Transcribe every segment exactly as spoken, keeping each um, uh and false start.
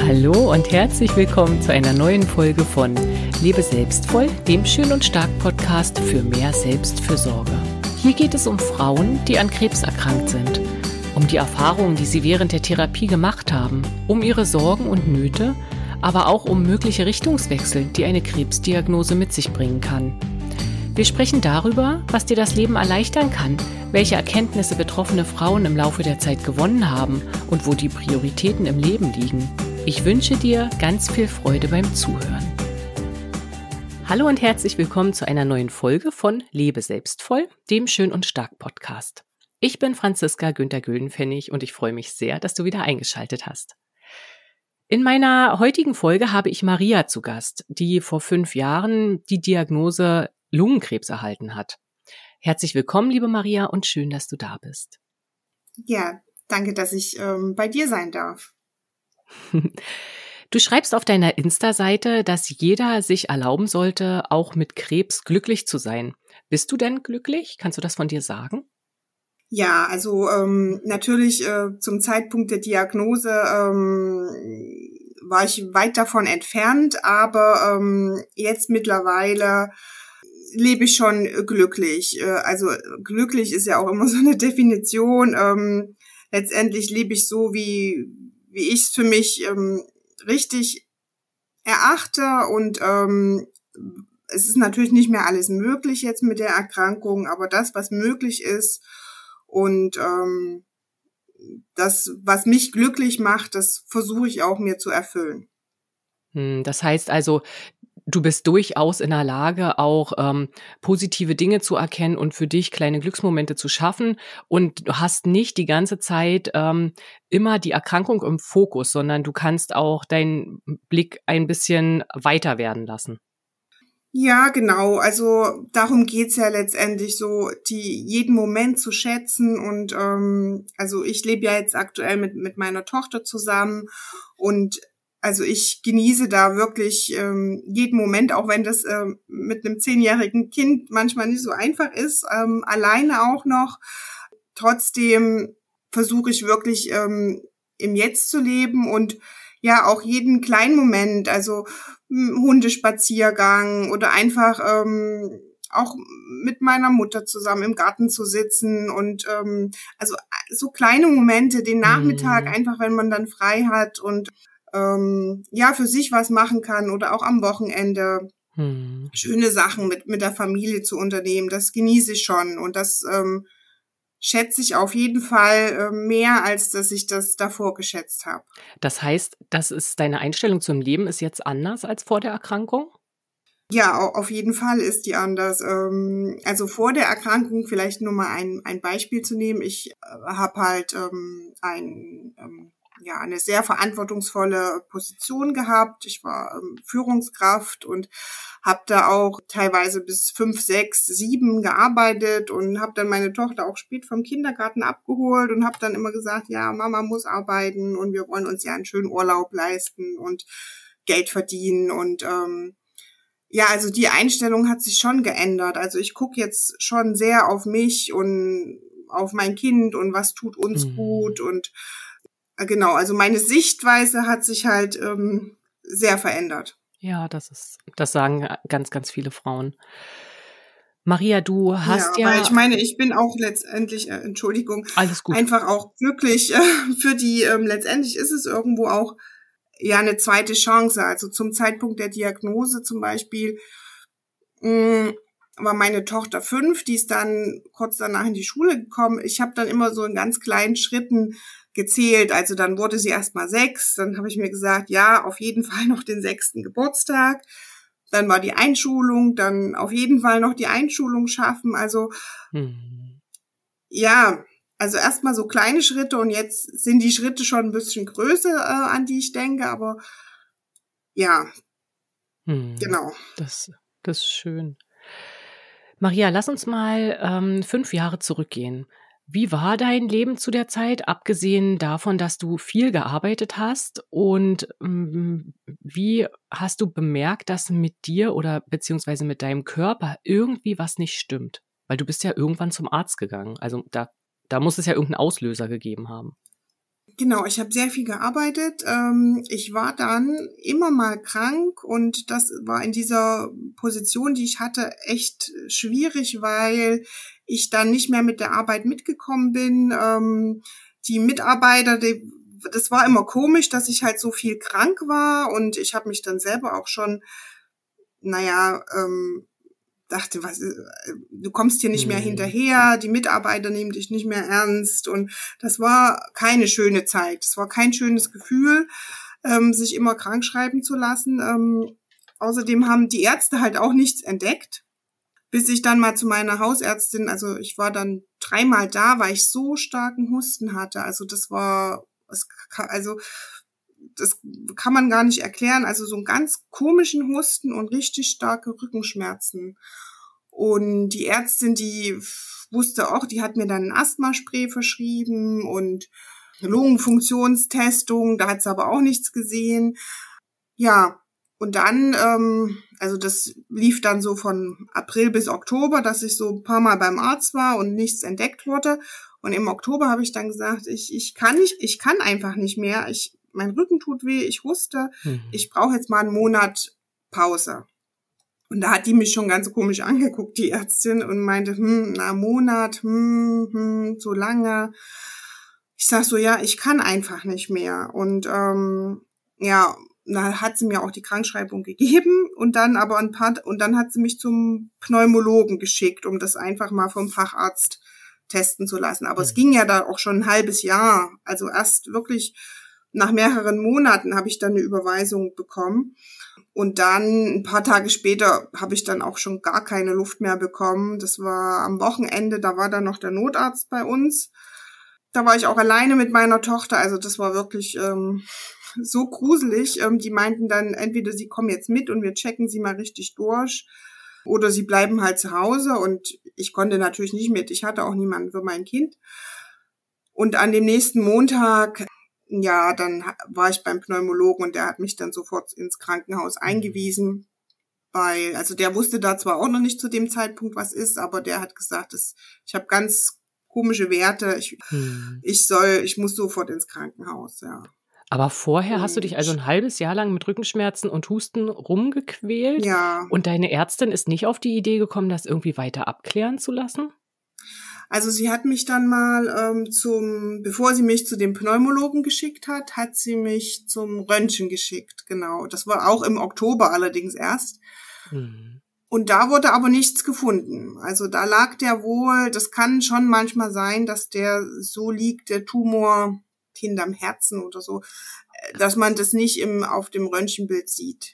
Hallo und herzlich willkommen zu einer neuen Folge von Lebe selbstvoll, dem Schön und Stark Podcast für mehr Selbstfürsorge. Hier geht es um Frauen, die an Krebs erkrankt sind, um die Erfahrungen, die sie während der Therapie gemacht haben, um ihre Sorgen und Nöte, aber auch um mögliche Richtungswechsel, die eine Krebsdiagnose mit sich bringen kann. Wir sprechen darüber, was dir das Leben erleichtern kann, welche Erkenntnisse betroffene Frauen im Laufe der Zeit gewonnen haben und wo die Prioritäten im Leben liegen. Ich wünsche dir ganz viel Freude beim Zuhören. Hallo und herzlich willkommen zu einer neuen Folge von Lebe selbstvoll, dem Schön und Stark Podcast. Ich bin Franziska Günther-Güldenpfennig und ich freue mich sehr, dass du wieder eingeschaltet hast. In meiner heutigen Folge habe ich Maria zu Gast, die vor fünf Jahren die Diagnose Lungenkrebs erhalten hat. Herzlich willkommen, liebe Maria, und schön, dass du da bist. Ja, danke, dass ich ähm, bei dir sein darf. Du schreibst auf deiner Insta-Seite, dass jeder sich erlauben sollte, auch mit Krebs glücklich zu sein. Bist du denn glücklich? Kannst du das von dir sagen? Ja, also ähm, natürlich äh, zum Zeitpunkt der Diagnose ähm, war ich weit davon entfernt, aber ähm, jetzt mittlerweile lebe ich schon glücklich. Äh, also glücklich ist ja auch immer so eine Definition. Ähm, letztendlich lebe ich so, wie wie ich es für mich ähm, richtig erachte, und ähm, es ist natürlich nicht mehr alles möglich jetzt mit der Erkrankung, aber das, was möglich ist und ähm, das, was mich glücklich macht, das versuche ich auch mir zu erfüllen. Das heißt also, du bist durchaus in der Lage, auch ähm, positive Dinge zu erkennen und für dich kleine Glücksmomente zu schaffen. Und du hast nicht die ganze Zeit ähm, immer die Erkrankung im Fokus, sondern du kannst auch deinen Blick ein bisschen weiter werden lassen. Ja, genau. Also darum geht's ja letztendlich so, die jeden Moment zu schätzen. Und ähm, also ich lebe ja jetzt aktuell mit mit meiner Tochter zusammen, und also ich genieße da wirklich ähm, jeden Moment, auch wenn das ähm, mit einem zehnjährigen Kind manchmal nicht so einfach ist, ähm, alleine auch noch. Trotzdem versuche ich wirklich ähm, im Jetzt zu leben und ja auch jeden kleinen Moment, also hm, Hundespaziergang oder einfach ähm, auch mit meiner Mutter zusammen im Garten zu sitzen und ähm, also so kleine Momente, den Nachmittag Hm. einfach, wenn man dann frei hat und ähm, ja für sich was machen kann oder auch am Wochenende Hm. schöne Sachen mit mit der Familie zu unternehmen, das genieße ich schon, und das ähm, schätze ich auf jeden Fall äh, mehr, als dass ich das davor geschätzt habe. Das heißt, das ist deine Einstellung zum Leben ist jetzt anders als vor der Erkrankung? Ja, au- auf jeden Fall ist die anders. Ähm, also vor der Erkrankung, vielleicht nur mal ein, ein Beispiel zu nehmen. Ich äh, habe halt ähm, ein, ähm, ja, eine sehr verantwortungsvolle Position gehabt. Ich war ähm, Führungskraft und habe da auch teilweise bis fünf, sechs, sieben gearbeitet und habe dann meine Tochter auch spät vom Kindergarten abgeholt und habe dann immer gesagt, ja, Mama muss arbeiten und wir wollen uns ja einen schönen Urlaub leisten und Geld verdienen. Und ähm, ja, also die Einstellung hat sich schon geändert. Also ich gucke jetzt schon sehr auf mich und auf mein Kind und was tut uns Hm. gut, und äh, genau, also meine Sichtweise hat sich halt ähm, sehr verändert. Ja, das ist, das sagen ganz, ganz viele Frauen. Maria, du hast Ja, weil ich ja meine, ich bin auch letztendlich, äh, Entschuldigung, alles gut. einfach auch glücklich äh, für die, ähm, letztendlich ist es irgendwo auch ja eine zweite Chance. Also zum Zeitpunkt der Diagnose zum Beispiel mh, war meine Tochter fünf, die ist dann kurz danach in die Schule gekommen. Ich habe dann immer so in ganz kleinen Schritten gezählt. Also dann wurde sie erst mal sechs. Dann habe ich mir gesagt, ja, auf jeden Fall noch den sechsten Geburtstag. Dann war die Einschulung, dann auf jeden Fall noch die Einschulung schaffen. Also Hm. ja, also erstmal so kleine Schritte, und jetzt sind die Schritte schon ein bisschen größer, äh, an die ich denke, aber ja, Hm. genau. Das, das ist schön. Maria, lass uns mal ähm, fünf Jahre zurückgehen. Wie war dein Leben zu der Zeit, abgesehen davon, dass du viel gearbeitet hast? Und ähm, wie hast du bemerkt, dass mit dir oder beziehungsweise mit deinem Körper irgendwie was nicht stimmt? Weil du bist ja irgendwann zum Arzt gegangen. Also da, da muss es ja irgendeinen Auslöser gegeben haben. Genau, ich habe sehr viel gearbeitet. Ähm, ich war dann immer mal krank und das war in dieser Position, die ich hatte, echt schwierig, weil ich dann nicht mehr mit der Arbeit mitgekommen bin. Ähm, die Mitarbeiter, die, das war immer komisch, dass ich halt so viel krank war und ich habe mich dann selber auch schon, naja, ähm, dachte, was, du kommst hier nicht mehr hinterher, die Mitarbeiter nehmen dich nicht mehr ernst und das war keine schöne Zeit. Es war kein schönes Gefühl, ähm, sich immer krank schreiben zu lassen. Ähm, außerdem haben die Ärzte halt auch nichts entdeckt, bis ich dann mal zu meiner Hausärztin, also ich war dann dreimal da, weil ich so starken Husten hatte. Also das war, also das kann man gar nicht erklären. Also so einen ganz komischen Husten und richtig starke Rückenschmerzen. Und die Ärztin, die wusste auch, die hat mir dann ein Asthmaspray verschrieben und Lungenfunktionstestung, da hat sie aber auch nichts gesehen. Ja, und dann, ähm, also das lief dann so von April bis Oktober, dass ich so ein paar Mal beim Arzt war und nichts entdeckt wurde. Und im Oktober habe ich dann gesagt, ich ich kann nicht, ich kann einfach nicht mehr. Ich mein Rücken tut weh, ich huste, mhm. ich brauche jetzt mal einen Monat Pause. Und da hat die mich schon ganz komisch angeguckt, die Ärztin, und meinte, hm, na, Monat, hm, hm, so lange. Ich sag so, ja, ich kann einfach nicht mehr. Und ähm, ja, da hat sie mir auch die Krankschreibung gegeben und dann aber ein paar, und dann hat sie mich zum Pneumologen geschickt, um das einfach mal vom Facharzt testen zu lassen. Aber mhm. es ging ja da auch schon ein halbes Jahr. Also erst wirklich nach mehreren Monaten habe ich dann eine Überweisung bekommen. Und dann ein paar Tage später habe ich dann auch schon gar keine Luft mehr bekommen. Das war am Wochenende, da war dann noch der Notarzt bei uns. Da war ich auch alleine mit meiner Tochter. Also das war wirklich ähm, so gruselig. Ähm, die meinten dann, entweder sie kommen jetzt mit und wir checken sie mal richtig durch oder sie bleiben halt zu Hause. Und ich konnte natürlich nicht mit. Ich hatte auch niemanden für mein Kind. Und an dem nächsten Montag, ja, dann war ich beim Pneumologen und der hat mich dann sofort ins Krankenhaus eingewiesen, weil, also der wusste da zwar auch noch nicht zu dem Zeitpunkt, was ist, aber der hat gesagt, dass ich habe ganz komische Werte, ich, hm. ich soll, ich muss sofort ins Krankenhaus, ja. Aber vorher und hast du dich also ein halbes Jahr lang mit Rückenschmerzen und Husten rumgequält? Ja. Und deine Ärztin ist nicht auf die Idee gekommen, das irgendwie weiter abklären zu lassen? Also sie hat mich dann mal ähm, zum, bevor sie mich zu dem Pneumologen geschickt hat, hat sie mich zum Röntgen geschickt, genau. Das war auch im Oktober allerdings erst. Mhm. Und da wurde aber nichts gefunden. Also da lag der wohl, das kann schon manchmal sein, dass der so liegt, der Tumor hinterm Herzen oder so, dass man das nicht im auf dem Röntgenbild sieht.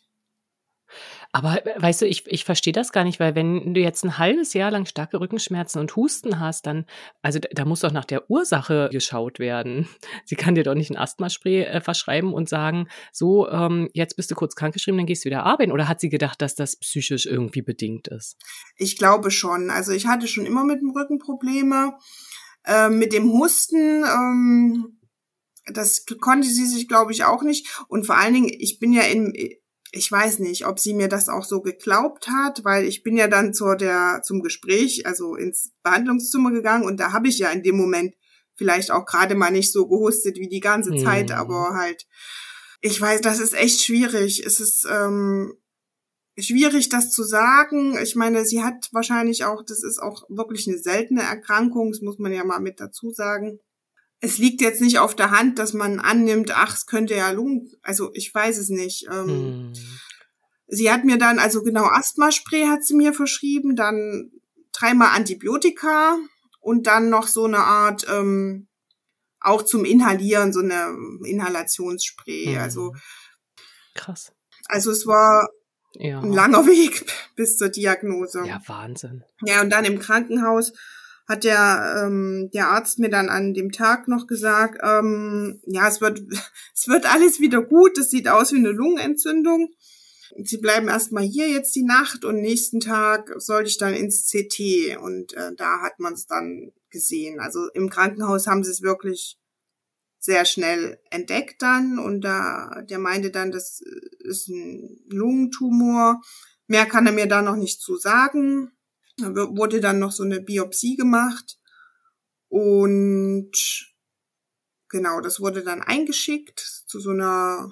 Aber weißt du, ich, ich verstehe das gar nicht, weil wenn du jetzt ein halbes Jahr lang starke Rückenschmerzen und Husten hast, dann, also da, da muss doch nach der Ursache geschaut werden. Sie kann dir doch nicht ein Asthmaspray äh, verschreiben und sagen, so, ähm, jetzt bist du kurz krankgeschrieben, dann gehst du wieder arbeiten. Oder hat sie gedacht, dass das psychisch irgendwie bedingt ist? Ich glaube schon. Also ich hatte schon immer mit dem Rücken Probleme. Äh, mit dem Husten, ähm, das konnte sie sich, glaube ich, auch nicht. Und vor allen Dingen, ich bin ja in... Ich weiß nicht, ob sie mir das auch so geglaubt hat, weil ich bin ja dann zur der zum Gespräch, also ins Behandlungszimmer gegangen und da habe ich ja in dem Moment vielleicht auch gerade mal nicht so gehustet wie die ganze hm. Zeit, aber halt, ich weiß, das ist echt schwierig. Es ist ähm, schwierig, das zu sagen. Ich meine, sie hat wahrscheinlich auch, das ist auch wirklich eine seltene Erkrankung, das muss man ja mal mit dazu sagen. Es liegt jetzt nicht auf der Hand, dass man annimmt, ach, es könnte ja Lungen, also ich weiß es nicht. Ähm, hm. Sie hat mir dann, also genau Asthmaspray hat sie mir verschrieben, dann dreimal Antibiotika und dann noch so eine Art, ähm, auch zum Inhalieren, so eine Inhalationsspray. Hm. Also krass. Also es war ja. ein langer Weg bis zur Diagnose. Ja, Wahnsinn. Ja, und dann im Krankenhaus hat der ähm, der Arzt mir dann an dem Tag noch gesagt, ähm, ja, es wird es wird alles wieder gut, das sieht aus wie eine Lungenentzündung. Sie bleiben erstmal hier jetzt die Nacht und nächsten Tag sollte ich dann ins C T und äh, da hat man es dann gesehen. Also im Krankenhaus haben sie es wirklich sehr schnell entdeckt dann und da der meinte dann, das ist ein Lungentumor. Mehr kann er mir da noch nicht zu sagen. Da wurde dann noch so eine Biopsie gemacht und genau, das wurde dann eingeschickt zu so einer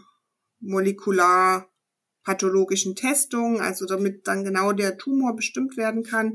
molekular-pathologischen Testung, also damit dann genau der Tumor bestimmt werden kann.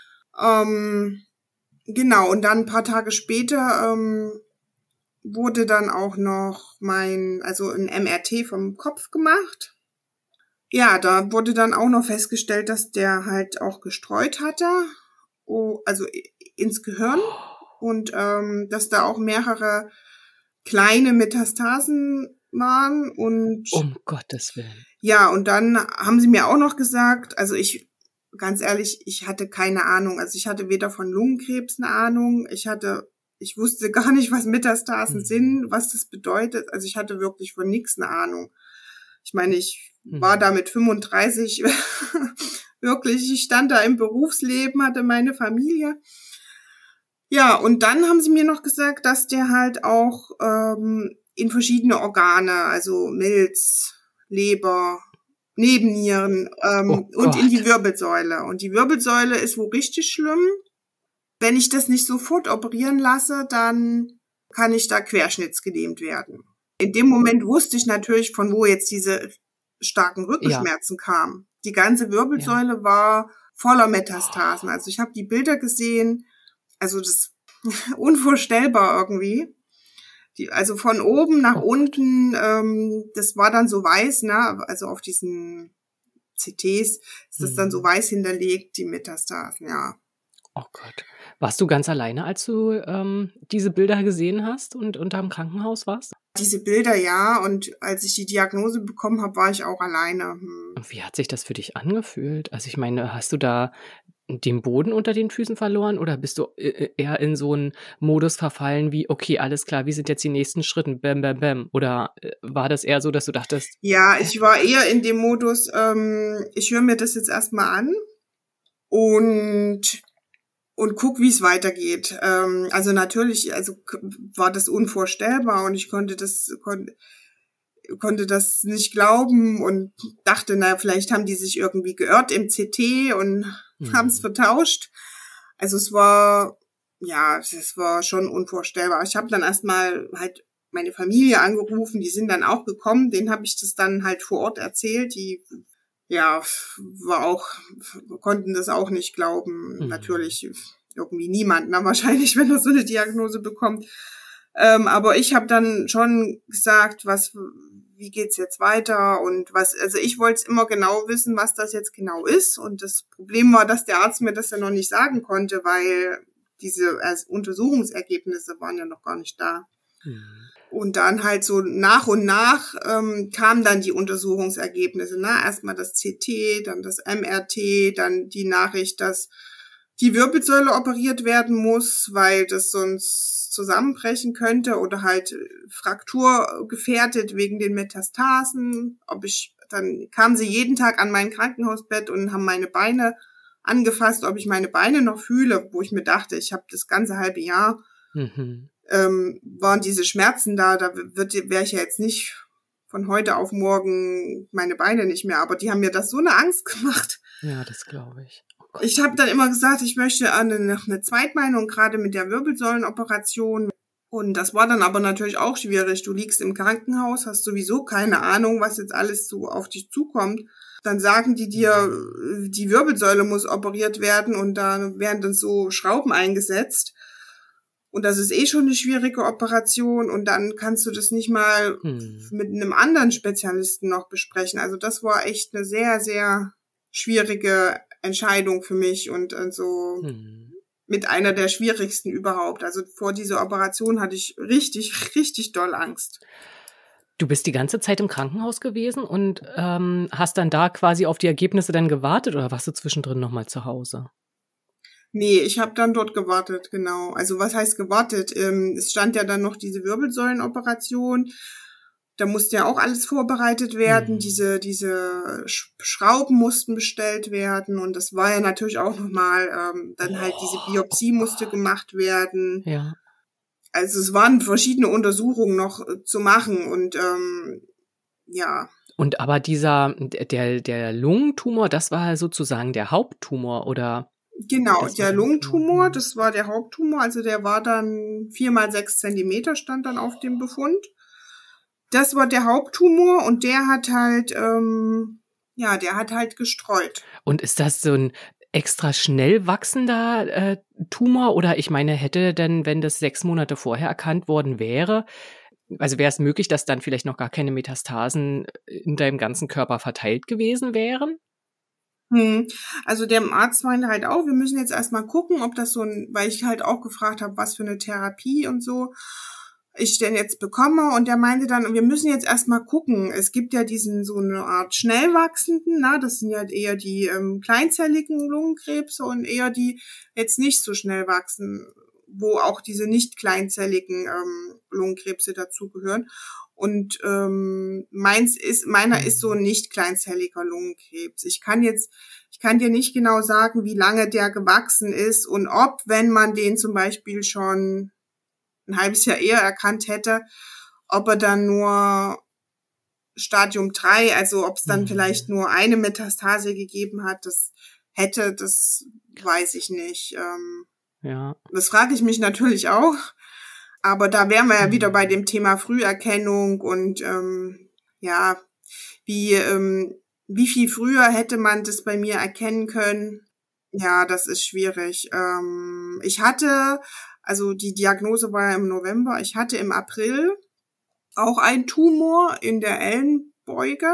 Ähm, genau, und dann ein paar Tage später ähm, wurde dann auch noch mein, also ein M R T vom Kopf gemacht. Ja, da wurde dann auch noch festgestellt, dass der halt auch gestreut hatte, oh, also ins Gehirn und ähm, dass da auch mehrere kleine Metastasen waren und Um Gottes Willen. ja, und dann haben sie mir auch noch gesagt, also ich, ganz ehrlich, ich hatte keine Ahnung, also ich hatte weder von Lungenkrebs eine Ahnung, ich hatte, ich wusste gar nicht, was Metastasen mhm. sind, was das bedeutet, also ich hatte wirklich von nichts eine Ahnung. Ich meine, ich mhm. war da mit fünfunddreißig wirklich, ich stand da im Berufsleben, hatte meine Familie. Ja, und dann haben sie mir noch gesagt, dass der halt auch ähm, in verschiedene Organe, also Milz, Leber, Nebennieren ähm, oh und in die Wirbelsäule. Und die Wirbelsäule ist wohl richtig schlimm. Wenn ich das nicht sofort operieren lasse, dann kann ich da querschnittsgelähmt werden. In dem Moment wusste ich natürlich, von wo jetzt diese starken Rückenschmerzen ja. kamen. Die ganze Wirbelsäule ja. war voller Metastasen. Also ich habe die Bilder gesehen. Also das ist unvorstellbar irgendwie. Die, also von oben nach oh. unten, ähm, das war dann so weiß, ne? Also auf diesen C Ts ist das mhm. dann so weiß hinterlegt, die Metastasen, ja. Oh Gott. Warst du ganz alleine, als du ähm, diese Bilder gesehen hast und unterm Krankenhaus warst? Diese Bilder, ja. Und als ich die Diagnose bekommen habe, war ich auch alleine. Hm. Und wie hat sich das für dich angefühlt? Also ich meine, hast du da den Boden unter den Füßen verloren oder bist du eher in so einen Modus verfallen wie, okay, alles klar, wie sind jetzt die nächsten Schritte, bam, bam, bam? Oder war das eher so, dass du dachtest? Ja, ich war eher in dem Modus, ähm, ich höre mir das jetzt erstmal an und und guck, wie es weitergeht. Ähm, also natürlich, also war das unvorstellbar und ich konnte das konnte konnte das nicht glauben und dachte, na, vielleicht haben die sich irgendwie geirrt im C T und mhm. haben es vertauscht. Also es war, ja, es war schon unvorstellbar. Ich habe dann erstmal halt meine Familie angerufen, die sind dann auch gekommen, denen habe ich das dann halt vor Ort erzählt, die, ja, war auch, konnten das auch nicht glauben. Mhm. Natürlich irgendwie niemand, na, wahrscheinlich, wenn er so eine Diagnose bekommt. Ähm, aber ich habe dann schon gesagt, was, wie geht's jetzt weiter und was, also ich wollte immer genau wissen, was das jetzt genau ist und das Problem war, dass der Arzt mir das ja noch nicht sagen konnte, weil diese Untersuchungsergebnisse waren ja noch gar nicht da. Mhm. Und dann halt so nach und nach ähm, kamen dann die Untersuchungsergebnisse, ne? Erstmal das C T, dann das M R T, dann die Nachricht, dass die Wirbelsäule operiert werden muss, weil das sonst zusammenbrechen könnte oder halt frakturgefährdet wegen den Metastasen. Ob ich, dann kamen sie jeden Tag an mein Krankenhausbett und haben meine Beine angefasst, ob ich meine Beine noch fühle, wo ich mir dachte, ich habe das ganze halbe Jahr, mhm. ähm, waren diese Schmerzen da, da wird, wäre ich ja jetzt nicht von heute auf morgen meine Beine nicht mehr, aber die haben mir das so eine Angst gemacht. Ja, das glaube ich. Ich habe dann immer gesagt, ich möchte eine, noch eine Zweitmeinung, gerade mit der Wirbelsäulenoperation. Und das war dann aber natürlich auch schwierig. Du liegst im Krankenhaus, hast sowieso keine Ahnung, was jetzt alles so auf dich zukommt. Dann sagen die dir, die Wirbelsäule muss operiert werden und da werden dann so Schrauben eingesetzt. Und das ist eh schon eine schwierige Operation und dann kannst du das nicht mal hm. mit einem anderen Spezialisten noch besprechen. Also das war echt eine sehr, sehr schwierige Entscheidung für mich und also hm. mit einer der schwierigsten überhaupt. Also vor dieser Operation hatte ich richtig, richtig doll Angst. Du bist die ganze Zeit im Krankenhaus gewesen und ähm, hast dann da quasi auf die Ergebnisse dann gewartet oder warst du zwischendrin nochmal zu Hause? Nee, ich habe dann dort gewartet, genau. Also was heißt gewartet? Ähm, es stand ja dann noch diese Wirbelsäulenoperation. Da musste ja auch alles vorbereitet werden. Mhm. Diese diese Schrauben mussten bestellt werden. Und das war ja natürlich auch nochmal, ähm, dann halt diese Biopsie musste gemacht werden. Ja. Also es waren verschiedene Untersuchungen noch äh, zu machen. Und ähm, ja. Und aber dieser, der, der Lungentumor, das war sozusagen der Haupttumor, oder? Genau, Das war der der Lungentumor, Haupttumor. das war der Haupttumor, also der war dann vier mal sechs Zentimeter stand dann auf dem Befund. Das war der Haupttumor und der hat halt, ähm, ja, der hat halt gestreut. Und ist das so ein extra schnell wachsender äh, Tumor? Oder ich meine, hätte denn, wenn das sechs Monate vorher erkannt worden wäre, also wäre es möglich, dass dann vielleicht noch gar keine Metastasen in deinem ganzen Körper verteilt gewesen wären? Hm. Also der Arzt meinte halt auch, wir müssen jetzt erstmal gucken, ob das so ein, weil ich halt auch gefragt habe, was für eine Therapie und so ich denn jetzt bekomme. Und der meinte dann, wir müssen jetzt erstmal gucken. Es gibt ja diesen so eine Art schnell wachsenden, na, das sind ja eher die ähm, kleinzelligen Lungenkrebse und eher die jetzt nicht so schnell wachsen, wo auch diese nicht kleinzelligen ähm, Lungenkrebse dazugehören. Und ähm, meins ist, meiner ist so ein nicht kleinzelliger Lungenkrebs. Ich kann jetzt, ich kann dir nicht genau sagen, wie lange der gewachsen ist und ob, wenn man den zum Beispiel schon ein halbes Jahr eher erkannt hätte, ob er dann nur Stadium drei, also ob es dann Mhm. vielleicht nur eine Metastase gegeben hat, das hätte, das weiß ich nicht. Ähm, Ja. das frage ich mich natürlich auch. Aber da wären wir ja Mhm. wieder bei dem Thema Früherkennung und ähm, ja, wie ähm, wie viel früher hätte man das bei mir erkennen können? Ja, das ist schwierig. Ähm, ich hatte, also die Diagnose war ja im November, ich hatte im April auch einen Tumor in der Ellenbeuge.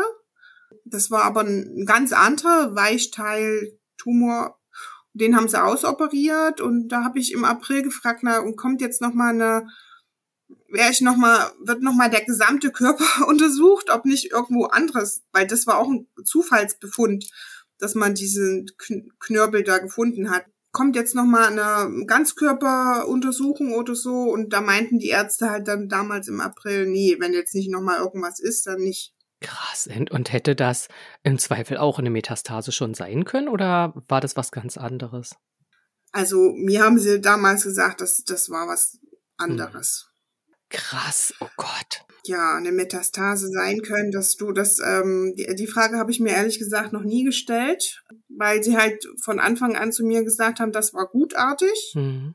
Das war aber ein ganz anderer Weichteiltumor. Den haben sie ausoperiert und da habe ich im April gefragt, na, und kommt jetzt noch mal eine wäre ich noch mal, wird noch mal der gesamte Körper untersucht, ob nicht irgendwo anderes, weil das war auch ein Zufallsbefund, dass man diesen Knörbel da gefunden hat. Kommt jetzt noch mal eine Ganzkörperuntersuchung oder so und da meinten die Ärzte halt dann damals im April, nee, wenn jetzt nicht noch mal irgendwas ist, dann nicht. Krass. Und und hätte das im Zweifel auch eine Metastase schon sein können oder war das was ganz anderes? Also mir haben sie damals gesagt, dass das war was anderes. Hm. Krass, oh Gott. Ja, eine Metastase sein können, dass du das, ähm, die, die Frage habe ich mir ehrlich gesagt noch nie gestellt, weil sie halt von Anfang an zu mir gesagt haben, das war gutartig Mhm.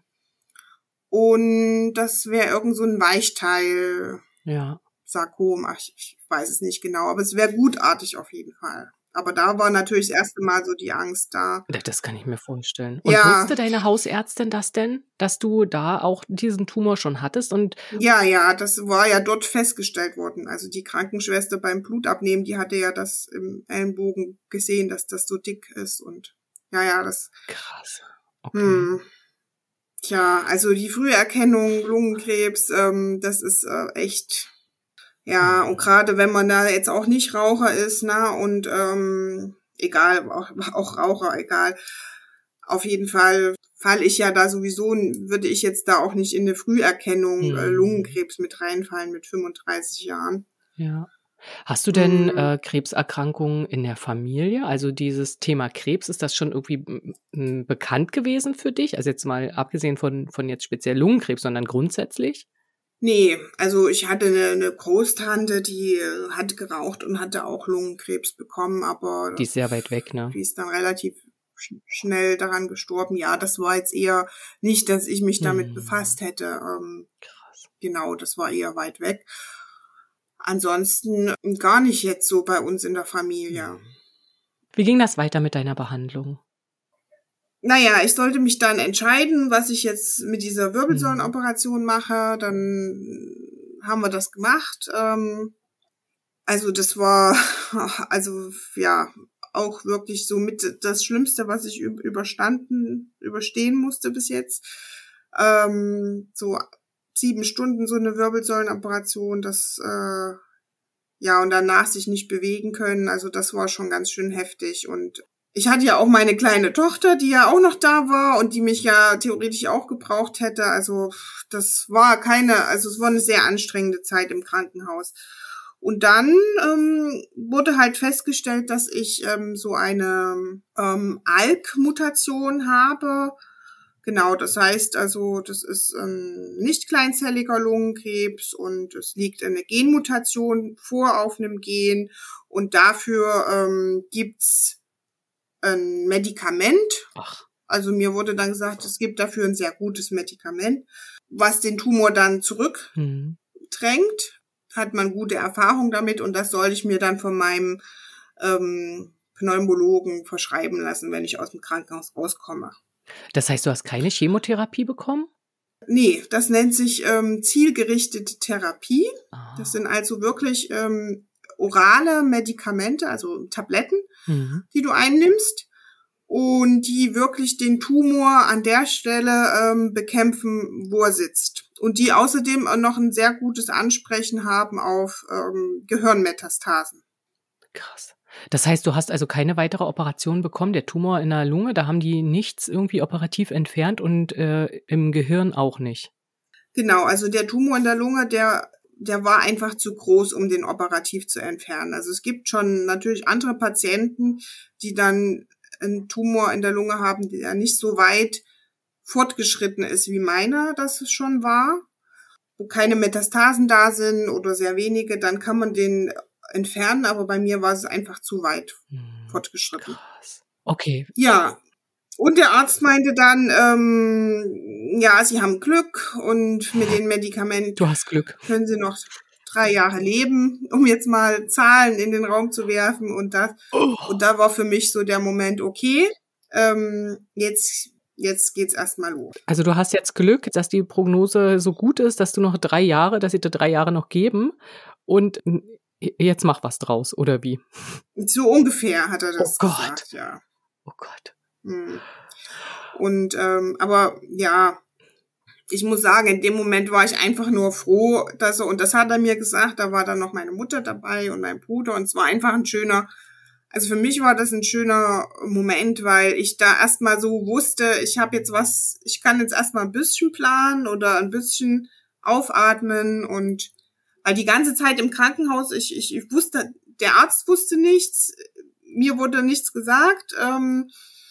und das wäre irgend so ein Weichteil, Ja. Sarkom, ach, ich, ich weiß es nicht genau, aber es wäre gutartig auf jeden Fall. Aber da war natürlich das erste Mal so die Angst da. Ja, das kann ich mir vorstellen. Und Ja, wusste deine Hausärztin das denn, dass du da auch diesen Tumor schon hattest? Und ja, ja, das war ja dort festgestellt worden. Also die Krankenschwester beim Blutabnehmen, die hatte ja das im Ellenbogen gesehen, dass das so dick ist und ja, ja, das. krass. Okay. Hm. Tja, also die Früherkennung, Lungenkrebs, ähm, das ist äh, echt, ja, Mhm. und gerade wenn man da jetzt auch nicht Raucher ist, na, und ähm, egal, auch, auch Raucher, egal, auf jeden Fall falle ich ja da sowieso, würde ich jetzt da auch nicht in eine Früherkennung äh, Mhm. Lungenkrebs mit reinfallen mit fünfunddreißig Jahren. Ja. Hast du denn Hm. äh, Krebserkrankungen in der Familie? Also dieses Thema Krebs, ist das schon irgendwie m- m- bekannt gewesen für dich? Also jetzt mal abgesehen von, von jetzt speziell Lungenkrebs, sondern grundsätzlich? Nee, also ich hatte eine, eine Großtante, die äh, hat geraucht und hatte auch Lungenkrebs bekommen, aber Die ist sehr weit weg, ne? die ist dann relativ sch- schnell daran gestorben. Ja, das war jetzt eher nicht, dass ich mich damit Hm. befasst hätte. Ähm, Krass. genau, das war eher weit weg. Ansonsten gar nicht jetzt so bei uns in der Familie. Wie ging das weiter mit deiner Behandlung? Naja, ich sollte mich dann entscheiden, was ich jetzt mit dieser Hm. Wirbelsäulenoperation mache. Dann haben wir das gemacht. Ähm, also das war, also ja, auch wirklich so mit das Schlimmste, was ich üb- überstanden, überstehen musste bis jetzt. Ähm, so sieben Stunden so eine Wirbelsäulenoperation, das, äh, ja, und danach sich nicht bewegen können. Also das war schon ganz schön heftig. Und ich hatte ja auch meine kleine Tochter, die ja auch noch da war und die mich ja theoretisch auch gebraucht hätte. Also das war keine, also es war eine sehr anstrengende Zeit im Krankenhaus. Und dann ähm, wurde halt festgestellt, dass ich ähm, so eine ähm, A L K-Mutation habe. Genau, das heißt also, das ist ein nicht kleinzelliger Lungenkrebs und es liegt eine Genmutation vor auf einem Gen und dafür ähm, gibt's ein Medikament, Ach. Also mir wurde dann gesagt, es gibt dafür ein sehr gutes Medikament, was den Tumor dann zurückdrängt. Mhm. Hat man gute Erfahrung damit und das soll ich mir dann von meinem ähm, Pneumologen verschreiben lassen, wenn ich aus dem Krankenhaus rauskomme. Das heißt, du hast keine Chemotherapie bekommen? Nee, das nennt sich ähm, zielgerichtete Therapie. Ah. Das sind also wirklich ähm, orale Medikamente, also Tabletten, Mhm. die du einnimmst und die wirklich den Tumor an der Stelle ähm, bekämpfen, wo er sitzt. Und die außerdem noch ein sehr gutes Ansprechen haben auf ähm, Gehirnmetastasen. Krass. Das heißt, du hast also keine weitere Operation bekommen, der Tumor in der Lunge, da haben die nichts irgendwie operativ entfernt und äh, im Gehirn auch nicht? Genau, also der Tumor in der Lunge, der der war einfach zu groß, um den operativ zu entfernen. Also es gibt schon natürlich andere Patienten, die dann einen Tumor in der Lunge haben, der nicht so weit fortgeschritten ist, wie meiner das schon war, wo keine Metastasen da sind oder sehr wenige, dann kann man den entfernen, aber bei mir war es einfach zu weit Hm, fortgeschritten. krass. Okay. Ja, und der Arzt meinte dann, ähm, ja, Sie haben Glück und mit den Medikamenten Du hast Glück. können Sie noch drei Jahre leben, um jetzt mal Zahlen in den Raum zu werfen. Und das, Oh. und da war für mich so der Moment, okay, ähm, jetzt, jetzt geht's erstmal los. Also du hast jetzt Glück, dass die Prognose so gut ist, dass du noch drei Jahre, dass sie dir drei Jahre noch geben und jetzt mach was draus, oder wie? So ungefähr hat er das Oh Gott. gesagt, ja. Oh Gott. Hm. Und ähm, aber ja, ich muss sagen, in dem Moment war ich einfach nur froh, dass er, und das hat er mir gesagt, da war dann noch meine Mutter dabei und mein Bruder und es war einfach ein schöner, also für mich war das ein schöner Moment, weil ich da erstmal so wusste, ich habe jetzt was, ich kann jetzt erstmal ein bisschen planen oder ein bisschen aufatmen und weil die ganze Zeit im Krankenhaus, ich, ich, ich wusste, der Arzt wusste nichts, mir wurde nichts gesagt, ähm,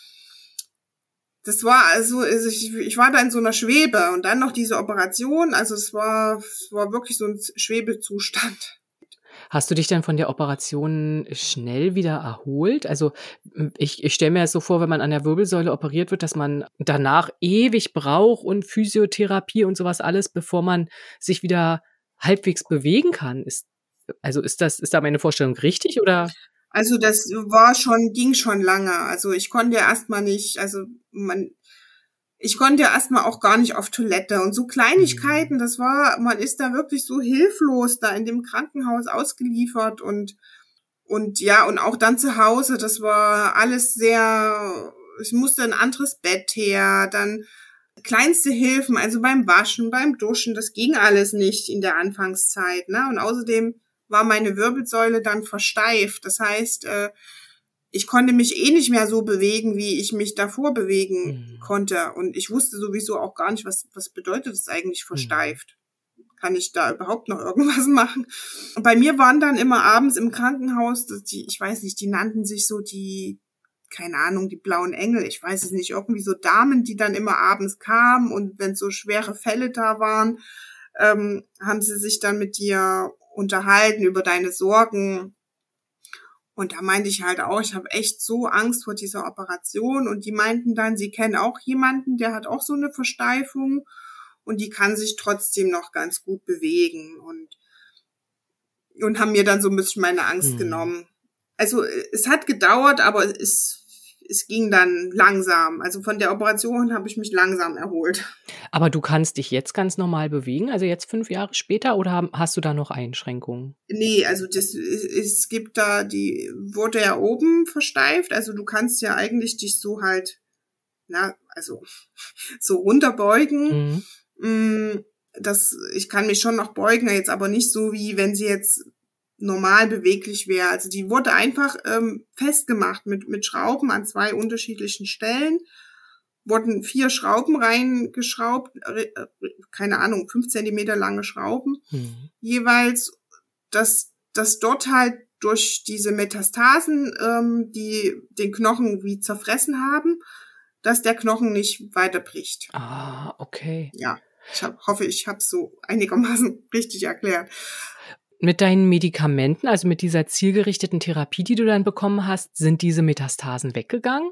das war also, ich, ich war da in so einer Schwebe und dann noch diese Operation, also es war, es war wirklich so ein Schwebezustand. Hast du dich dann von der Operation schnell wieder erholt? Also ich, ich stelle mir das so vor, wenn man an der Wirbelsäule operiert wird, dass man danach ewig braucht und Physiotherapie und sowas alles, bevor man sich wieder halbwegs bewegen kann. Ist, also ist das, ist da meine Vorstellung richtig oder? Also das war schon, ging schon lange. Also ich konnte ja erstmal nicht, also man, ich konnte ja erstmal auch gar nicht auf Toilette und so Kleinigkeiten, das war, man ist da wirklich so hilflos da in dem Krankenhaus ausgeliefert und, und ja, und auch dann zu Hause, das war alles sehr, ich musste ein anderes Bett her, dann kleinste Hilfen, also beim Waschen, beim Duschen, das ging alles nicht in der Anfangszeit, ne? Und außerdem war meine Wirbelsäule dann versteift. Das heißt, äh, ich konnte mich eh nicht mehr so bewegen, wie ich mich davor bewegen Mhm. konnte. Und ich wusste sowieso auch gar nicht, was, was bedeutet es eigentlich versteift. Kann ich da überhaupt noch irgendwas machen? Und bei mir waren dann immer abends im Krankenhaus, dass die, ich weiß nicht, die nannten sich so die, keine Ahnung, die blauen Engel, ich weiß es nicht, irgendwie so Damen, die dann immer abends kamen und wenn so schwere Fälle da waren, ähm, haben sie sich dann mit dir unterhalten über deine Sorgen. Und da meinte ich halt auch, ich habe echt so Angst vor dieser Operation. Und die meinten dann, sie kennen auch jemanden, der hat auch so eine Versteifung und die kann sich trotzdem noch ganz gut bewegen. Und, und haben mir dann so ein bisschen meine Angst Mhm. genommen. Also es hat gedauert, aber es, es ging dann langsam. Also von der Operation habe ich mich langsam erholt. Aber du kannst dich jetzt ganz normal bewegen, also jetzt fünf Jahre später, oder haben- hast du da noch Einschränkungen? Nee, also das, es gibt da, die wurde ja oben versteift, also du kannst ja eigentlich dich so halt, na, also so runterbeugen. Mhm. Mm, Das, ich kann mich schon noch beugen, jetzt aber nicht so, wie wenn sie jetzt normal beweglich wäre. Also die wurde einfach ähm, festgemacht mit, mit Schrauben an zwei unterschiedlichen Stellen. Wurden vier Schrauben reingeschraubt, äh, keine Ahnung, fünf Zentimeter lange Schrauben Mhm. jeweils, dass, dass dort halt durch diese Metastasen, ähm, die den Knochen wie zerfressen haben, dass der Knochen nicht weiterbricht. Ah, okay. Ja, ich hab, hoffe, ich habe es so einigermaßen richtig erklärt. Mit deinen Medikamenten, also mit dieser zielgerichteten Therapie, die du dann bekommen hast, sind diese Metastasen weggegangen?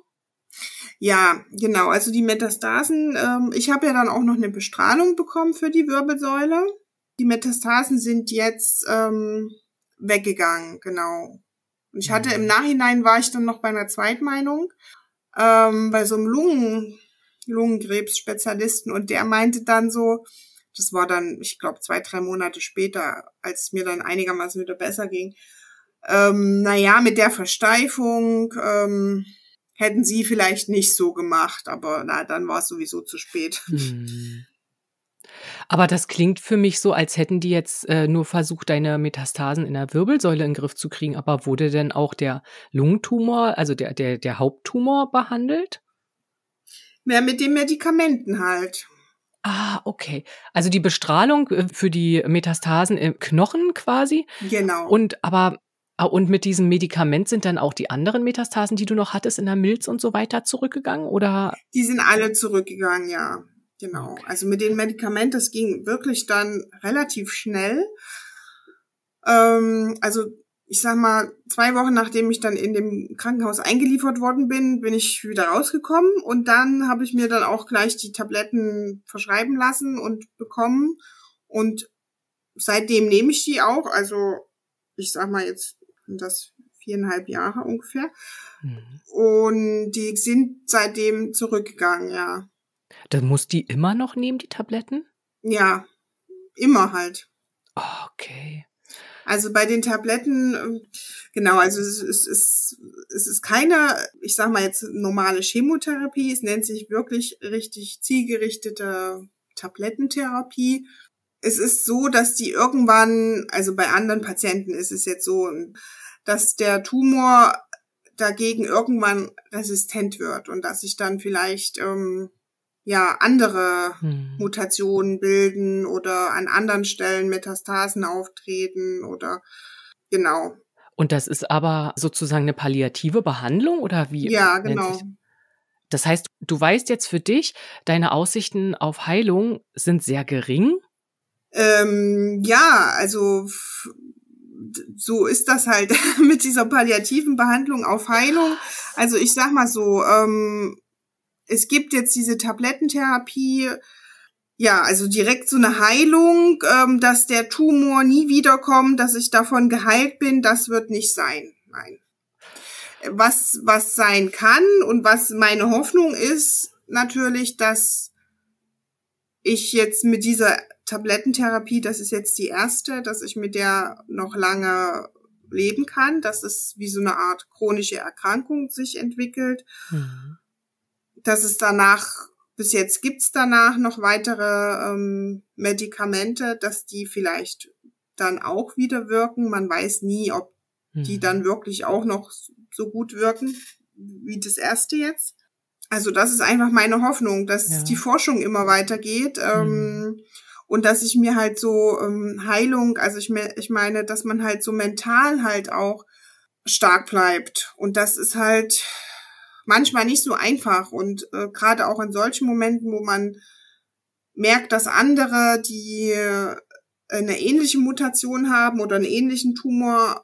Ja, genau. Also die Metastasen, ähm, ich habe ja dann auch noch eine Bestrahlung bekommen für die Wirbelsäule. Die Metastasen sind jetzt ähm, weggegangen, genau. Und ich hatte im Nachhinein, war ich dann noch bei einer Zweitmeinung, ähm, bei so einem Lungen, Lungenkrebs-Spezialisten, und der meinte dann so, das war dann, ich glaube, zwei, drei Monate später, als es mir dann einigermaßen wieder besser ging, ähm, naja, mit der Versteifung ähm, hätten sie vielleicht nicht so gemacht, aber na, dann war es sowieso zu spät. Hm. Aber das klingt für mich so, als hätten die jetzt äh, nur versucht, deine Metastasen in der Wirbelsäule in den Griff zu kriegen. Aber wurde denn auch der Lungentumor, also der, der, der Haupttumor behandelt? Mehr mit den Medikamenten halt. Ah, okay. Also die Bestrahlung äh, für die Metastasen im Knochen quasi. Genau. Und aber ah, und mit diesem Medikament sind dann auch die anderen Metastasen, die du noch hattest in der Milz und so weiter, zurückgegangen, oder? Die sind alle zurückgegangen, ja. Genau. Okay. Also mit den Medikamenten, das ging wirklich dann relativ schnell. Ähm, also ich sag mal, zwei Wochen nachdem ich dann in dem Krankenhaus eingeliefert worden bin, bin ich wieder rausgekommen, und dann habe ich mir dann auch gleich die Tabletten verschreiben lassen und bekommen, und seitdem nehme ich die auch. Also ich sag mal, jetzt sind das viereinhalb Jahre ungefähr. Mhm. Und die sind seitdem zurückgegangen, ja. Dann muss die immer noch nehmen, die Tabletten? Ja, immer halt. Okay. Also bei den Tabletten, genau, also es ist, es ist, es ist keine, ich sag mal jetzt normale Chemotherapie, es nennt sich wirklich richtig zielgerichtete Tablettentherapie. Es ist so, dass die irgendwann, also bei anderen Patienten ist es jetzt so, dass der Tumor dagegen irgendwann resistent wird und dass sich dann vielleicht ähm, ja andere Hm. Mutationen bilden oder an anderen Stellen Metastasen auftreten oder genau. Und das ist aber sozusagen eine palliative Behandlung, oder wie Ja, nennt genau. sich? Das heißt, du weißt jetzt für dich, deine Aussichten auf Heilung sind sehr gering? Ähm, ja, also f- so ist das halt mit dieser palliativen Behandlung auf Heilung. Also ich sag mal so, ähm, es gibt jetzt diese Tablettentherapie, ja, also direkt so eine Heilung, ähm, dass der Tumor nie wiederkommt, dass ich davon geheilt bin, das wird nicht sein. Nein. Was, was sein kann und was meine Hoffnung ist, natürlich, dass ich jetzt mit dieser Tablettentherapie, das ist jetzt die erste, dass ich mit der noch lange leben kann, dass es wie so eine Art chronische Erkrankung sich entwickelt, Mhm. dass es danach, bis jetzt gibt's danach noch weitere ähm, Medikamente, dass die vielleicht dann auch wieder wirken. Man weiß nie, ob die Mhm. dann wirklich auch noch so gut wirken wie das erste jetzt. Also das ist einfach meine Hoffnung, dass Ja. die Forschung immer weitergeht ähm, Mhm. und dass ich mir halt so ähm, Heilung, also ich, me- ich meine, dass man halt so mental halt auch stark bleibt. Und das ist halt manchmal nicht so einfach. Und äh, gerade auch in solchen Momenten, wo man merkt, dass andere, die äh, eine ähnliche Mutation haben oder einen ähnlichen Tumor,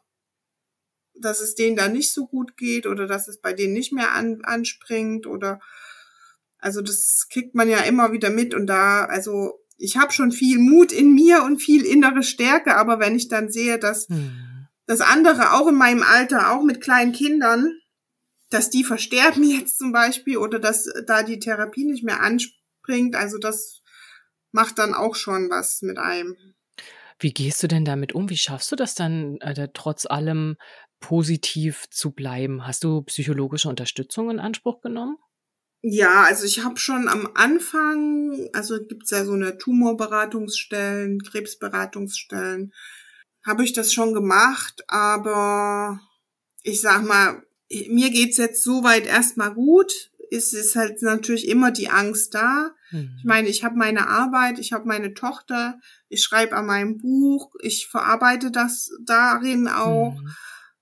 dass es denen da nicht so gut geht oder dass es bei denen nicht mehr an, anspringt oder also das kriegt man ja immer wieder mit, und da, also ich habe schon viel Mut in mir und viel innere Stärke, aber wenn ich dann sehe, dass Mhm. das andere auch in meinem Alter, auch mit kleinen Kindern, dass die versterben jetzt zum Beispiel oder dass da die Therapie nicht mehr anspringt, also das macht dann auch schon was mit einem. Wie gehst du denn damit um? Wie schaffst du das dann, äh, da trotz allem positiv zu bleiben? Hast du psychologische Unterstützung in Anspruch genommen? Ja, also ich habe schon am Anfang, also gibt's ja so eine Tumorberatungsstellen, Krebsberatungsstellen, habe ich das schon gemacht, aber ich sag mal, mir geht's jetzt soweit erstmal gut. Es ist halt natürlich immer die Angst da. Mhm. Ich meine, ich habe meine Arbeit, ich habe meine Tochter, ich schreibe an meinem Buch, ich verarbeite das darin auch. Mhm.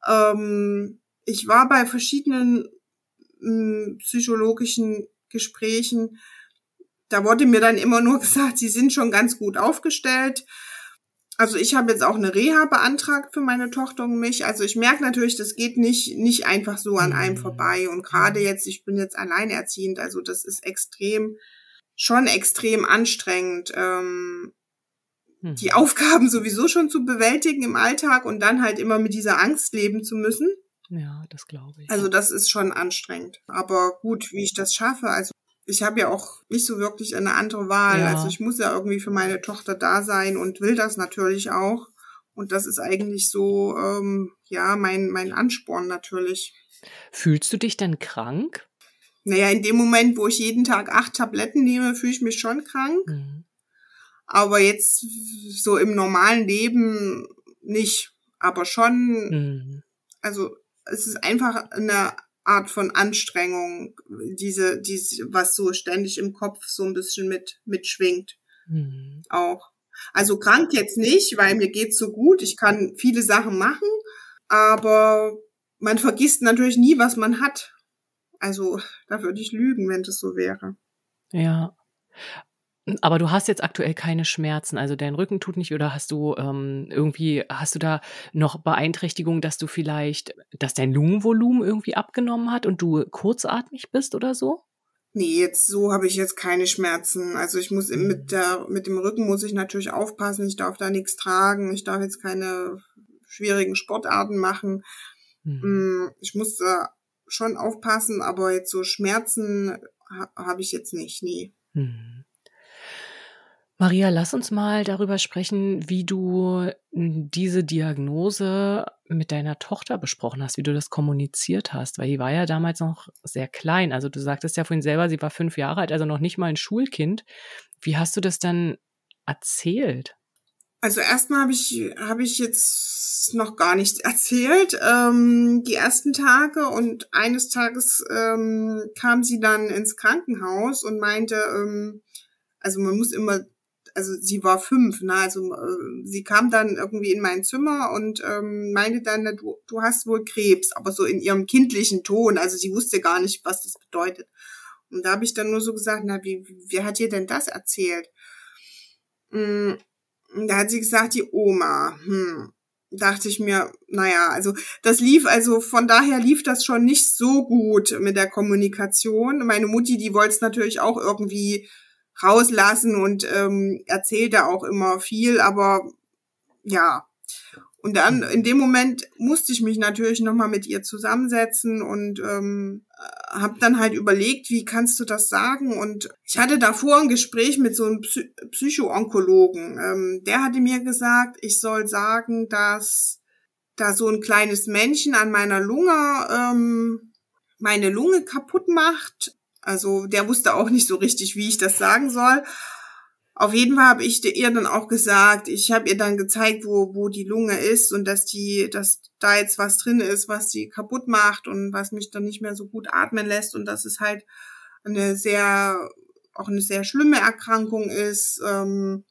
Ähm, ich war bei verschiedenen m, psychologischen Gesprächen. Da wurde mir dann immer nur gesagt, sie sind schon ganz gut aufgestellt. Also ich habe jetzt auch eine Reha beantragt für meine Tochter und mich. Also ich merke natürlich, das geht nicht nicht einfach so an einem vorbei. Und gerade jetzt, ich bin jetzt alleinerziehend, also das ist extrem, schon extrem anstrengend, ähm, hm. die Aufgaben sowieso schon zu bewältigen im Alltag und dann halt immer mit dieser Angst leben zu müssen. Ja, das glaube ich. Also das ist schon anstrengend. Aber gut, wie ich das schaffe, also ich habe ja auch nicht so wirklich eine andere Wahl. Ja. Also ich muss ja irgendwie für meine Tochter da sein und will das natürlich auch. Und das ist eigentlich so, ähm, ja, mein mein Ansporn natürlich. Fühlst du dich denn krank? Naja, in dem Moment, wo ich jeden Tag acht Tabletten nehme, fühle ich mich schon krank. Mhm. Aber jetzt so im normalen Leben nicht. Aber schon, mhm. also es ist einfach eine Art von Anstrengung, diese, diese, was so ständig im Kopf so ein bisschen mit, mitschwingt. Mhm. Auch. Also krank jetzt nicht, weil mir geht's so gut. Ich kann viele Sachen machen, aber man vergisst natürlich nie, was man hat. Also, da würde ich lügen, wenn das so wäre. Ja. Aber du hast jetzt aktuell keine Schmerzen, also dein Rücken tut nicht, oder hast du ähm, irgendwie, hast du da noch Beeinträchtigung, dass du vielleicht, dass dein Lungenvolumen irgendwie abgenommen hat und du kurzatmig bist oder so? Nee, jetzt so habe ich jetzt keine Schmerzen. Also ich muss mit der mit dem Rücken muss ich natürlich aufpassen, ich darf da nichts tragen, ich darf jetzt keine schwierigen Sportarten machen. Mhm. Ich muss da schon aufpassen, aber jetzt so Schmerzen ha- habe ich jetzt nicht, nee. Mhm. Maria, lass uns mal darüber sprechen, wie du diese Diagnose mit deiner Tochter besprochen hast, wie du das kommuniziert hast, weil die war ja damals noch sehr klein. Also du sagtest ja vorhin selber, sie war fünf Jahre alt, also noch nicht mal ein Schulkind. Wie hast du das dann erzählt? Also erstmal habe ich habe ich jetzt noch gar nichts erzählt, ähm, die ersten Tage, und eines Tages ähm, kam sie dann ins Krankenhaus und meinte, ähm, also man muss immer, also sie war fünf, ne, also äh, sie kam dann irgendwie in mein Zimmer und ähm, meinte dann, du, du hast wohl Krebs, aber so in ihrem kindlichen Ton, also sie wusste gar nicht, was das bedeutet. Und da habe ich dann nur so gesagt, na, wie, wer hat dir denn das erzählt? Mm. Da hat sie gesagt, die Oma. Hm. Dachte ich mir, naja, also das lief, also von daher lief das schon nicht so gut mit der Kommunikation. Meine Mutti, die wollte es natürlich auch irgendwie rauslassen und ähm, erzählte auch immer viel, aber ja. Und dann in dem Moment musste ich mich natürlich nochmal mit ihr zusammensetzen und ähm, habe dann halt überlegt, wie kannst du das sagen? Und ich hatte davor ein Gespräch mit so einem Psy- Psycho-Onkologen. Ähm, der hatte mir gesagt, ich soll sagen, dass da so ein kleines Männchen an meiner Lunge ähm, meine Lunge kaputt macht. Also der wusste auch nicht so richtig, wie ich das sagen soll. Auf jeden Fall habe ich ihr dann auch gesagt, ich habe ihr dann gezeigt, wo wo die Lunge ist und dass die, dass da jetzt was drin ist, was die kaputt macht und was mich dann nicht mehr so gut atmen lässt und dass es halt eine sehr, auch eine sehr schlimme Erkrankung ist. Ähm,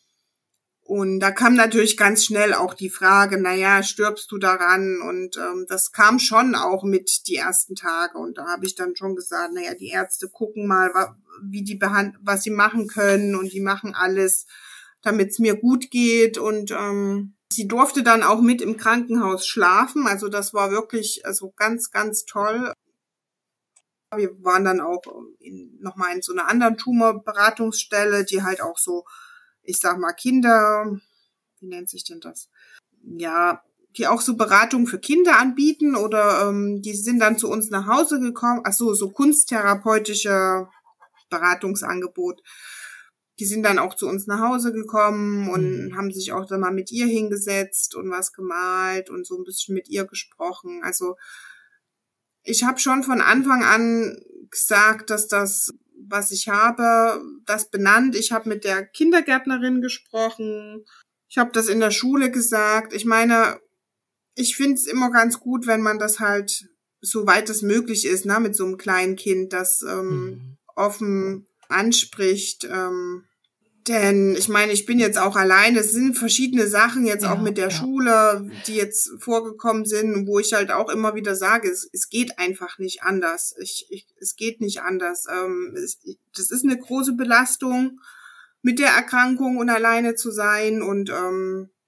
und da kam natürlich ganz schnell auch die Frage, naja, stirbst du daran? Und ähm, das kam schon auch mit die ersten Tage. Und da habe ich dann schon gesagt, naja, die Ärzte gucken mal, wie die behand- was sie machen können, und die machen alles, damit es mir gut geht. Und ähm, sie durfte dann auch mit im Krankenhaus schlafen. Also das war wirklich also ganz, ganz toll. Wir waren dann auch in, nochmal in so einer anderen Tumorberatungsstelle, die halt auch so, ich sag mal, Kinder, wie nennt sich denn das? Ja, die auch so Beratung für Kinder anbieten, oder ähm, die sind dann zu uns nach Hause gekommen. Ach so, so kunsttherapeutische Beratungsangebot. Die sind dann auch zu uns nach Hause gekommen und mhm. haben sich auch dann mal mit ihr hingesetzt und was gemalt und so ein bisschen mit ihr gesprochen. Also ich habe schon von Anfang an gesagt, dass das, was ich habe, das benannt. Ich habe mit der Kindergärtnerin gesprochen. Ich habe das in der Schule gesagt. Ich meine, ich finde es immer ganz gut, wenn man das halt, so weit es möglich ist, ne, mit so einem kleinen Kind, das ähm, mhm. offen anspricht. Ähm, denn ich meine, ich bin jetzt auch alleine. Es sind verschiedene Sachen jetzt ja, auch mit der ja. Schule, die jetzt vorgekommen sind, wo ich halt auch immer wieder sage, es, es geht einfach nicht anders. Ich, ich, es geht nicht anders. Ähm, es, das ist eine große Belastung, mit der Erkrankung und alleine zu sein. Und ähm,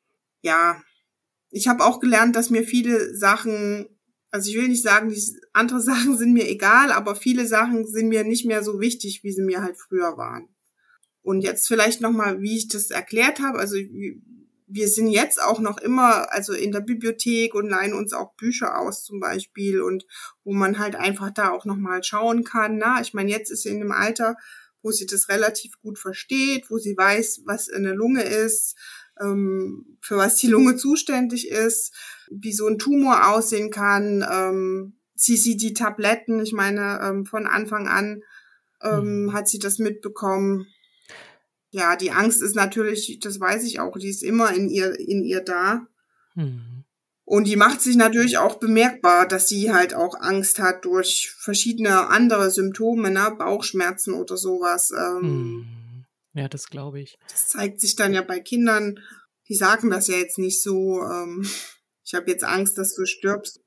ja, ich habe auch gelernt, dass mir viele Sachen, also ich will nicht sagen, die andere Sachen sind mir egal, aber viele Sachen sind mir nicht mehr so wichtig, wie sie mir halt früher waren. Und jetzt vielleicht nochmal, wie ich das erklärt habe, also wir sind jetzt auch noch immer, also in der Bibliothek und leihen uns auch Bücher aus zum Beispiel und wo man halt einfach da auch nochmal schauen kann. Na, ich meine, jetzt ist sie in einem Alter, wo sie das relativ gut versteht, wo sie weiß, was eine Lunge ist, ähm, für was die Lunge zuständig ist, wie so ein Tumor aussehen kann. Ähm, sie sieht die Tabletten, ich meine, ähm, von Anfang an ähm, mhm. hat sie das mitbekommen. Ja, die Angst ist natürlich, das weiß ich auch, die ist immer in ihr, in ihr da. Mhm. Und die macht sich natürlich auch bemerkbar, dass sie halt auch Angst hat durch verschiedene andere Symptome, ne, Bauchschmerzen oder sowas. Ähm, ja, das glaube ich. Das zeigt sich dann ja bei Kindern, die sagen das ja jetzt nicht so, ähm, ich habe jetzt Angst, dass du stirbst.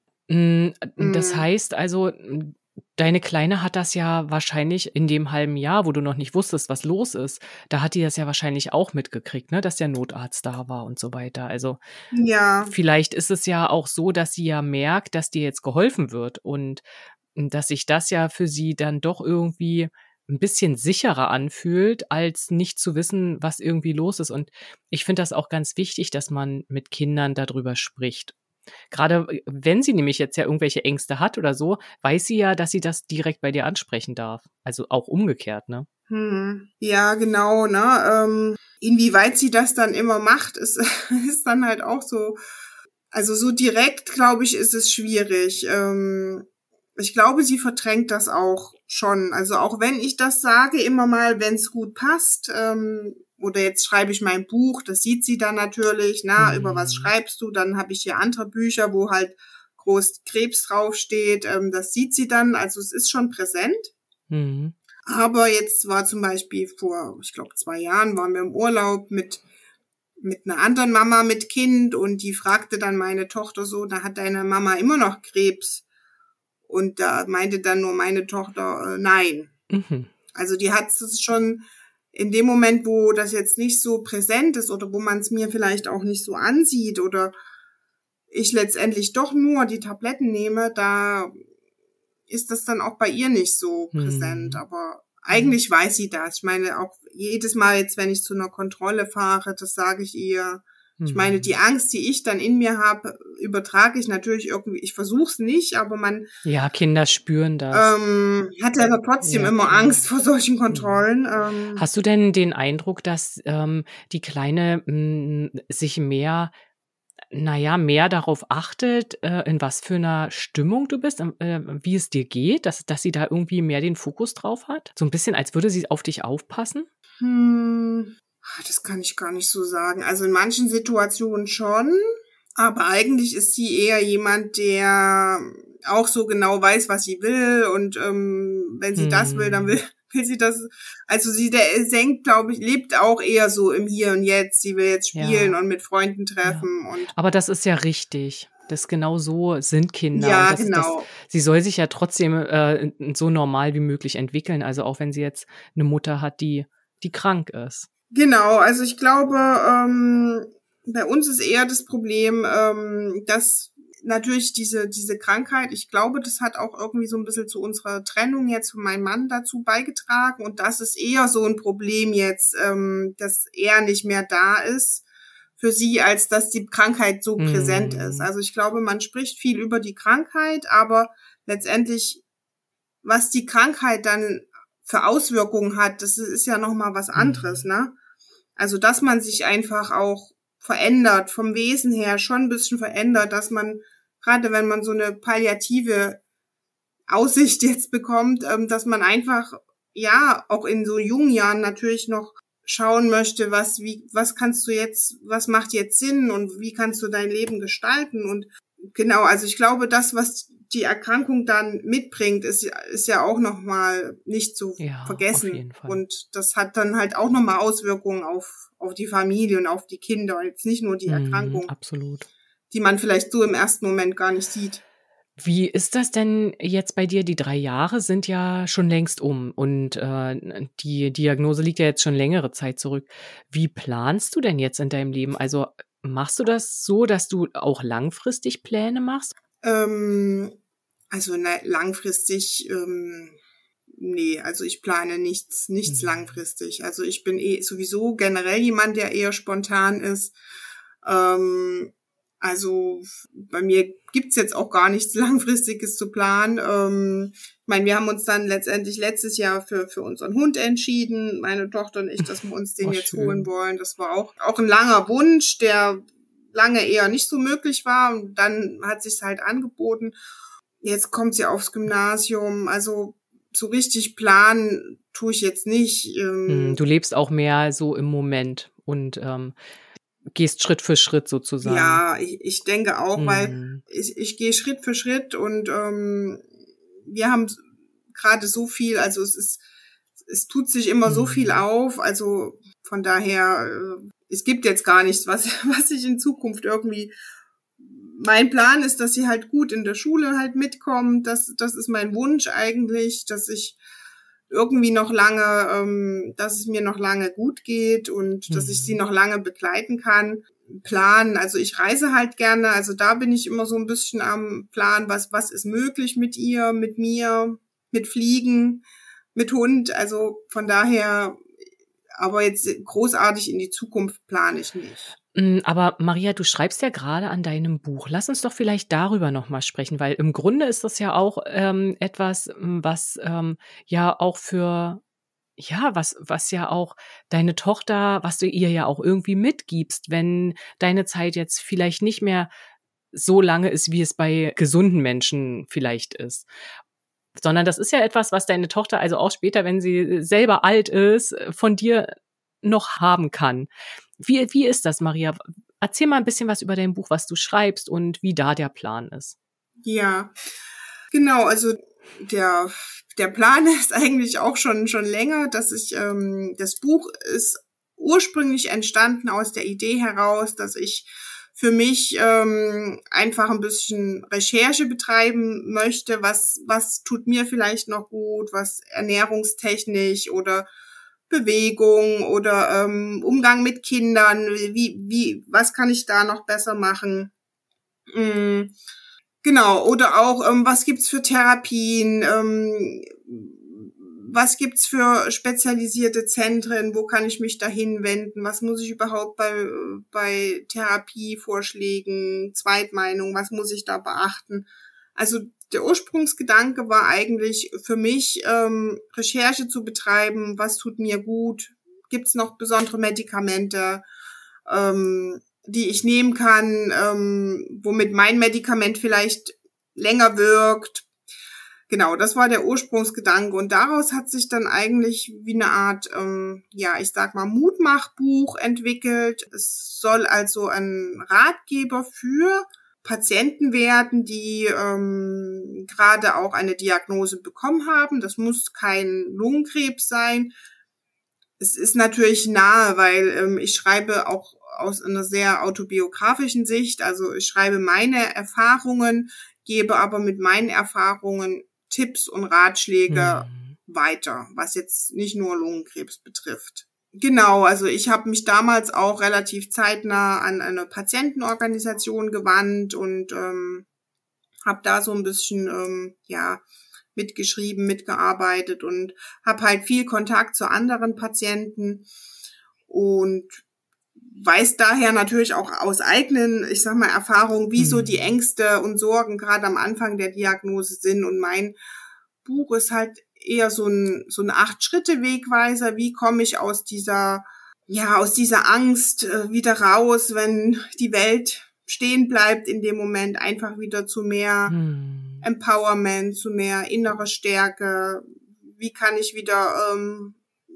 Das heißt also, deine Kleine hat das ja wahrscheinlich in dem halben Jahr, wo du noch nicht wusstest, was los ist, da hat die das ja wahrscheinlich auch mitgekriegt, ne, dass der Notarzt da war und so weiter. Also ja. Vielleicht ist es ja auch so, dass sie ja merkt, dass dir jetzt geholfen wird und dass sich das ja für sie dann doch irgendwie ein bisschen sicherer anfühlt, als nicht zu wissen, was irgendwie los ist. Und ich finde das auch ganz wichtig, dass man mit Kindern darüber spricht. Gerade wenn sie nämlich jetzt ja irgendwelche Ängste hat oder so, weiß sie ja, dass sie das direkt bei dir ansprechen darf. Also auch umgekehrt, ne? Hm. Ja, genau, ne? Ähm, inwieweit sie das dann immer macht, ist, ist dann halt auch so, also so direkt, glaube ich, ist es schwierig. Ähm, ich glaube, sie verdrängt das auch schon. Also auch wenn ich das sage, immer mal, wenn es gut passt, ähm, oder jetzt schreibe ich mein Buch, das sieht sie dann natürlich, na, mhm. über was schreibst du, dann habe ich hier andere Bücher, wo halt groß Krebs draufsteht, ähm, das sieht sie dann, also es ist schon präsent. Mhm. Aber jetzt war zum Beispiel vor, ich glaube, zwei Jahren waren wir im Urlaub mit mit einer anderen Mama mit Kind und die fragte dann meine Tochter so, da hat deine Mama immer noch Krebs? Und da meinte dann nur meine Tochter, äh, nein. Mhm. Also die hat es schon in dem Moment, wo das jetzt nicht so präsent ist oder wo man es mir vielleicht auch nicht so ansieht oder ich letztendlich doch nur die Tabletten nehme, da ist das dann auch bei ihr nicht so präsent. Mhm. Aber eigentlich weiß sie das. Ich meine, auch jedes Mal jetzt, wenn ich zu einer Kontrolle fahre, das sage ich ihr. Ich meine, die Angst, die ich dann in mir habe, übertrage ich natürlich irgendwie, ich versuche es nicht, aber man... Ja, Kinder spüren das. Ähm, hat ja aber trotzdem ja, immer klar. Angst vor solchen Kontrollen. Ähm. Hast du denn den Eindruck, dass ähm, die Kleine mh, sich mehr, naja, mehr darauf achtet, äh, in was für einer Stimmung du bist, äh, wie es dir geht, dass, dass sie da irgendwie mehr den Fokus drauf hat? So ein bisschen, als würde sie auf dich aufpassen? Hm... Das kann ich gar nicht so sagen. Also in manchen Situationen schon, aber eigentlich ist sie eher jemand, der auch so genau weiß, was sie will und ähm, wenn sie hm. das will, dann will, will sie das. Also sie der denkt, glaube ich, lebt auch eher so im Hier und Jetzt. Sie will jetzt spielen ja. und mit Freunden treffen. Ja. Und aber das ist ja richtig. Das genau so sind Kinder. Ja, das, genau. Das, sie soll sich ja trotzdem äh, so normal wie möglich entwickeln. Also auch wenn sie jetzt eine Mutter hat, die, die krank ist. Genau, also ich glaube, ähm, bei uns ist eher das Problem, ähm, dass natürlich diese diese Krankheit, ich glaube, das hat auch irgendwie so ein bisschen zu unserer Trennung jetzt von meinem Mann dazu beigetragen und das ist eher so ein Problem jetzt, ähm, dass er nicht mehr da ist für sie, als dass die Krankheit so mm. präsent ist. Also ich glaube, man spricht viel über die Krankheit, aber letztendlich, was die Krankheit dann für Auswirkungen hat, das ist ja nochmal was anderes, mm. ne? Also, dass man sich einfach auch verändert, vom Wesen her schon ein bisschen verändert, dass man, gerade wenn man so eine palliative Aussicht jetzt bekommt, dass man einfach, ja, auch in so jungen Jahren natürlich noch schauen möchte, was, wie, was kannst du jetzt, was macht jetzt Sinn und wie kannst du dein Leben gestalten und genau, also ich glaube, das, was die Erkrankung dann mitbringt, ist, ist ja auch nochmal nicht zu ja, vergessen. Auf jeden Fall. Und das hat dann halt auch nochmal Auswirkungen auf, auf die Familie und auf die Kinder. Jetzt nicht nur die Erkrankung, mm, absolut. die man vielleicht so im ersten Moment gar nicht sieht. Wie ist das denn jetzt bei dir? Die drei Jahre sind ja schon längst um und äh, die Diagnose liegt ja jetzt schon längere Zeit zurück. Wie planst du denn jetzt in deinem Leben? Also Machst du das so, dass du auch langfristig Pläne machst? Ähm, also ne, langfristig, ähm, nee, also ich plane nichts, nichts Mhm. langfristig. Also ich bin eh sowieso generell jemand, der eher spontan ist. Ähm, also bei mir gibt's jetzt auch gar nichts Langfristiges zu planen. Ähm, ich meine, wir haben uns dann letztendlich letztes Jahr für für unseren Hund entschieden, meine Tochter und ich, dass wir uns den Oh, jetzt schön. holen wollen. Das war auch auch ein langer Wunsch, der lange eher nicht so möglich war. Und dann hat sich's halt angeboten. Jetzt kommt sie aufs Gymnasium. Also so richtig planen tue ich jetzt nicht. Mhm, Ähm, du lebst auch mehr so im Moment und, ähm, gehst Schritt für Schritt sozusagen. Ja, ich, ich denke auch, weil Mhm. ich, ich gehe Schritt für Schritt und ähm, wir haben gerade so viel, also es ist, es tut sich immer so viel Mhm. auf, also von daher, äh, es gibt jetzt gar nichts, was, was ich in Zukunft irgendwie, mein Plan ist, dass sie halt gut in der Schule halt mitkommt, das, das ist mein Wunsch eigentlich, dass ich irgendwie noch lange, ähm, dass es mir noch lange gut geht und dass ich sie Mhm. noch lange begleiten kann. Planen, also ich reise halt gerne, also da bin ich immer so ein bisschen am Plan, was, was ist möglich mit ihr, mit mir, mit Fliegen, mit Hund, also von daher, aber jetzt großartig in die Zukunft plane ich nicht. Hm, aber Maria, du schreibst ja gerade an deinem Buch. Lass uns doch vielleicht darüber noch mal sprechen, weil im Grunde ist das ja auch, ähm, etwas, hm, was, ähm, ja auch für ja, was was ja auch deine Tochter was du ihr ja auch irgendwie mitgibst, wenn deine Zeit jetzt vielleicht nicht mehr so lange ist, wie es bei gesunden Menschen vielleicht ist. Sondern das ist ja etwas, was deine Tochter also auch später, wenn sie selber alt ist, von dir noch haben kann. Wie wie ist das, Maria? Erzähl mal ein bisschen was über dein Buch, was du schreibst und wie da der Plan ist. Ja, genau, also der, der Plan ist eigentlich auch schon, schon länger, dass ich, ähm, das Buch ist ursprünglich entstanden aus der Idee heraus, dass ich für mich ähm, einfach ein bisschen Recherche betreiben möchte, was, was tut mir vielleicht noch gut, was ernährungstechnisch oder Bewegung oder ähm, Umgang mit Kindern, wie, wie, was kann ich da noch besser machen? Mm. Genau, oder auch, ähm, was gibt's für Therapien, ähm, was gibt's für spezialisierte Zentren, wo kann ich mich da hinwenden, was muss ich überhaupt bei, bei Therapievorschlägen, Zweitmeinung, was muss ich da beachten? Also der Ursprungsgedanke war eigentlich für mich, ähm, Recherche zu betreiben, was tut mir gut, gibt's noch besondere Medikamente, ähm, die ich nehmen kann, ähm, womit mein Medikament vielleicht länger wirkt. Genau, das war der Ursprungsgedanke und daraus hat sich dann eigentlich wie eine Art, ähm, ja, ich sag mal, Mutmachbuch entwickelt. Es soll also ein Ratgeber für Patienten werden, die ähm, gerade auch eine Diagnose bekommen haben. Das muss kein Lungenkrebs sein. Es ist natürlich nahe, weil ähm, ich schreibe auch aus einer sehr autobiografischen Sicht. Also ich schreibe meine Erfahrungen, gebe aber mit meinen Erfahrungen Tipps und Ratschläge Mhm. weiter, was jetzt nicht nur Lungenkrebs betrifft. Genau, also ich habe mich damals auch relativ zeitnah an eine Patientenorganisation gewandt und ähm, habe da so ein bisschen, ähm, ja, mitgeschrieben, mitgearbeitet und habe halt viel Kontakt zu anderen Patienten und weiß daher natürlich auch aus eigenen, ich sag mal, Erfahrungen, wie so die Mhm. Ängste und Sorgen gerade am Anfang der Diagnose sind. Und mein Buch ist halt eher so ein, so ein Acht-Schritte-Wegweiser. Wie komme ich aus dieser, ja, aus dieser Angst äh, wieder raus, wenn die Welt stehen bleibt in dem Moment, einfach wieder zu mehr Mhm. Empowerment, zu mehr innere Stärke. Wie kann ich wieder ähm,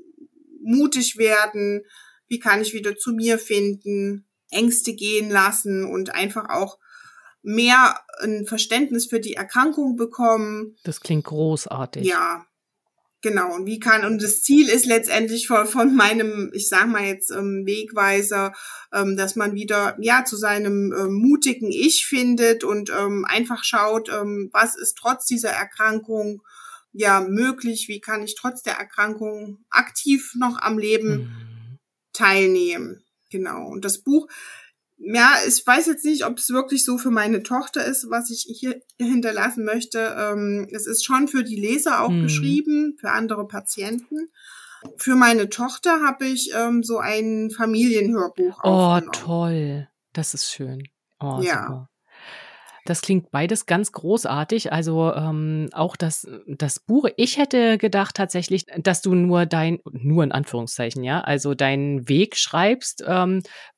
mutig werden? Wie kann ich wieder zu mir finden? Ängste gehen lassen und einfach auch mehr ein Verständnis für die Erkrankung bekommen. Das klingt großartig. Ja, genau. Und wie kann, und das Ziel ist letztendlich von, von meinem, ich sag mal jetzt, ähm, Wegweiser, ähm, dass man wieder, ja, zu seinem ähm, mutigen Ich findet und ähm, einfach schaut, ähm, was ist trotz dieser Erkrankung, ja, möglich, wie kann ich trotz der Erkrankung aktiv noch am Leben Mhm. teilnehmen. Genau. Und das Buch ja, ich weiß jetzt nicht, ob es wirklich so für meine Tochter ist, was ich hier hinterlassen möchte. Ähm, es ist schon für die Leser auch Hm. geschrieben, für andere Patienten. Für meine Tochter habe ich ähm, so ein Familienhörbuch Oh, aufgenommen. toll. Das ist schön. Oh, Ja. super. Das klingt beides ganz großartig. Also ähm, auch das, das Buch. Ich hätte gedacht tatsächlich, dass du nur dein, nur in Anführungszeichen, ja, also deinen Weg schreibst ähm,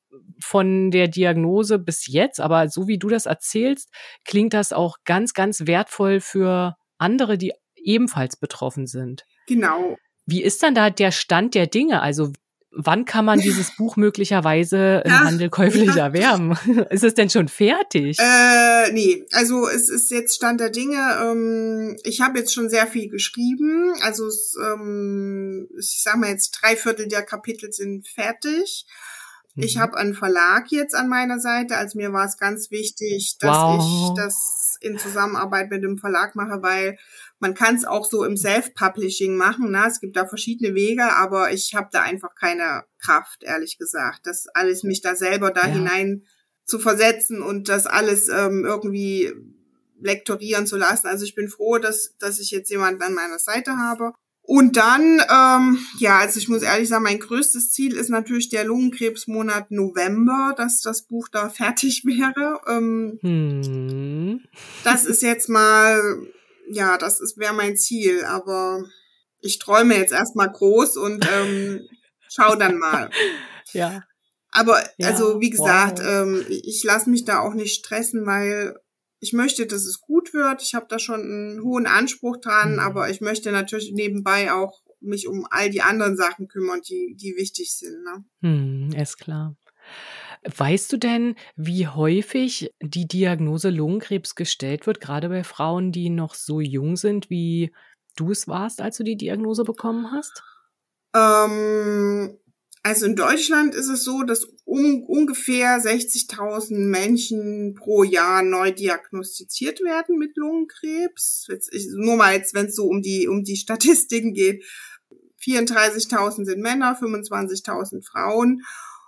von der Diagnose bis jetzt. Aber so wie du das erzählst, klingt das auch ganz, ganz wertvoll für andere, die ebenfalls betroffen sind. Genau. Wie ist dann da der Stand der Dinge? Also wann kann man dieses Buch möglicherweise im Ach, Handel käuflich ja. erwerben? Ist es denn schon fertig? Äh, nee, also es ist jetzt Stand der Dinge. Ähm, ich habe jetzt schon sehr viel geschrieben. Also es, ähm, ich sag mal jetzt drei Viertel der Kapitel sind fertig. Ich Mhm. habe einen Verlag jetzt an meiner Seite. Also mir war es ganz wichtig, dass Wow. ich das in Zusammenarbeit mit dem Verlag mache, weil man kann es auch so im Self-Publishing machen. Ne? Es gibt da verschiedene Wege, aber ich habe da einfach keine Kraft, ehrlich gesagt, das alles mich da selber da Ja. hinein zu versetzen und das alles ähm, irgendwie lektorieren zu lassen. Also ich bin froh, dass dass ich jetzt jemanden an meiner Seite habe. Und dann, ähm, ja, also ich muss ehrlich sagen, mein größtes Ziel ist natürlich der Lungenkrebsmonat November, dass das Buch da fertig wäre. Ähm, Hm. das ist jetzt mal, ja, das ist wäre mein Ziel, aber ich träume jetzt erstmal groß und ähm, schau dann mal. Ja. Aber Ja, also wie gesagt, wow. ähm, ich lasse mich da auch nicht stressen, weil ich möchte, dass es gut wird. Ich habe da schon einen hohen Anspruch dran, Hm. aber ich möchte natürlich nebenbei auch mich um all die anderen Sachen kümmern, die die wichtig sind. Ne? Hm, ist klar. Weißt du denn, wie häufig die Diagnose Lungenkrebs gestellt wird, gerade bei Frauen, die noch so jung sind, wie du es warst, als du die Diagnose bekommen hast? Ähm, also in Deutschland ist es so, dass um, ungefähr sechzigtausend Menschen pro Jahr neu diagnostiziert werden mit Lungenkrebs. Jetzt, ich, nur mal jetzt, wenn es so um die um die Statistiken geht. vierunddreißigtausend sind Männer, fünfundzwanzigtausend Frauen.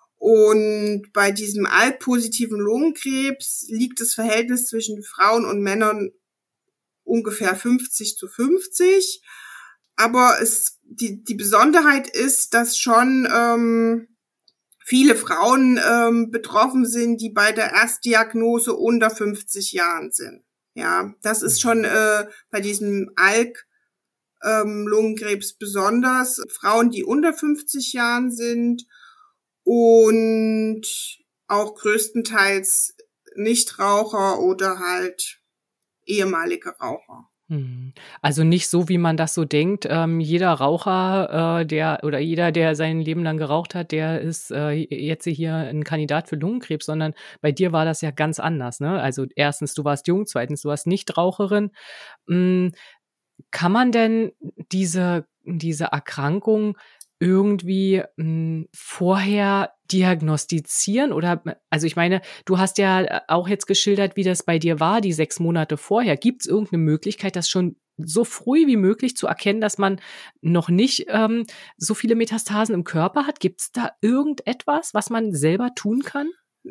Und bei diesem altpositiven Lungenkrebs liegt das Verhältnis zwischen Frauen und Männern ungefähr fünfzig zu fünfzig. Aber es, die, die Besonderheit ist, dass schon ähm, viele Frauen ähm, betroffen sind, die bei der Erstdiagnose unter fünfzig Jahren sind. Ja, das ist schon äh, bei diesem Alk ähm, Lungenkrebs besonders. Frauen, die unter fünfzig Jahren sind und auch größtenteils Nichtraucher oder halt ehemalige Raucher. Hm. Also nicht so, wie man das so denkt. Ähm, jeder Raucher, äh, der oder jeder, der sein Leben lang geraucht hat, der ist äh, jetzt hier ein Kandidat für Lungenkrebs, sondern bei dir war das ja ganz anders. Ne? Also erstens, du warst jung, zweitens, du warst Nichtraucherin. Hm, kann man denn diese diese Erkrankung irgendwie mh, vorher diagnostizieren? Oder also ich meine, du hast ja auch jetzt geschildert, wie das bei dir war, die sechs Monate vorher. Gibt es irgendeine Möglichkeit, das schon so früh wie möglich zu erkennen, dass man noch nicht ähm, so viele Metastasen im Körper hat? Gibt es da irgendetwas, was man selber tun kann?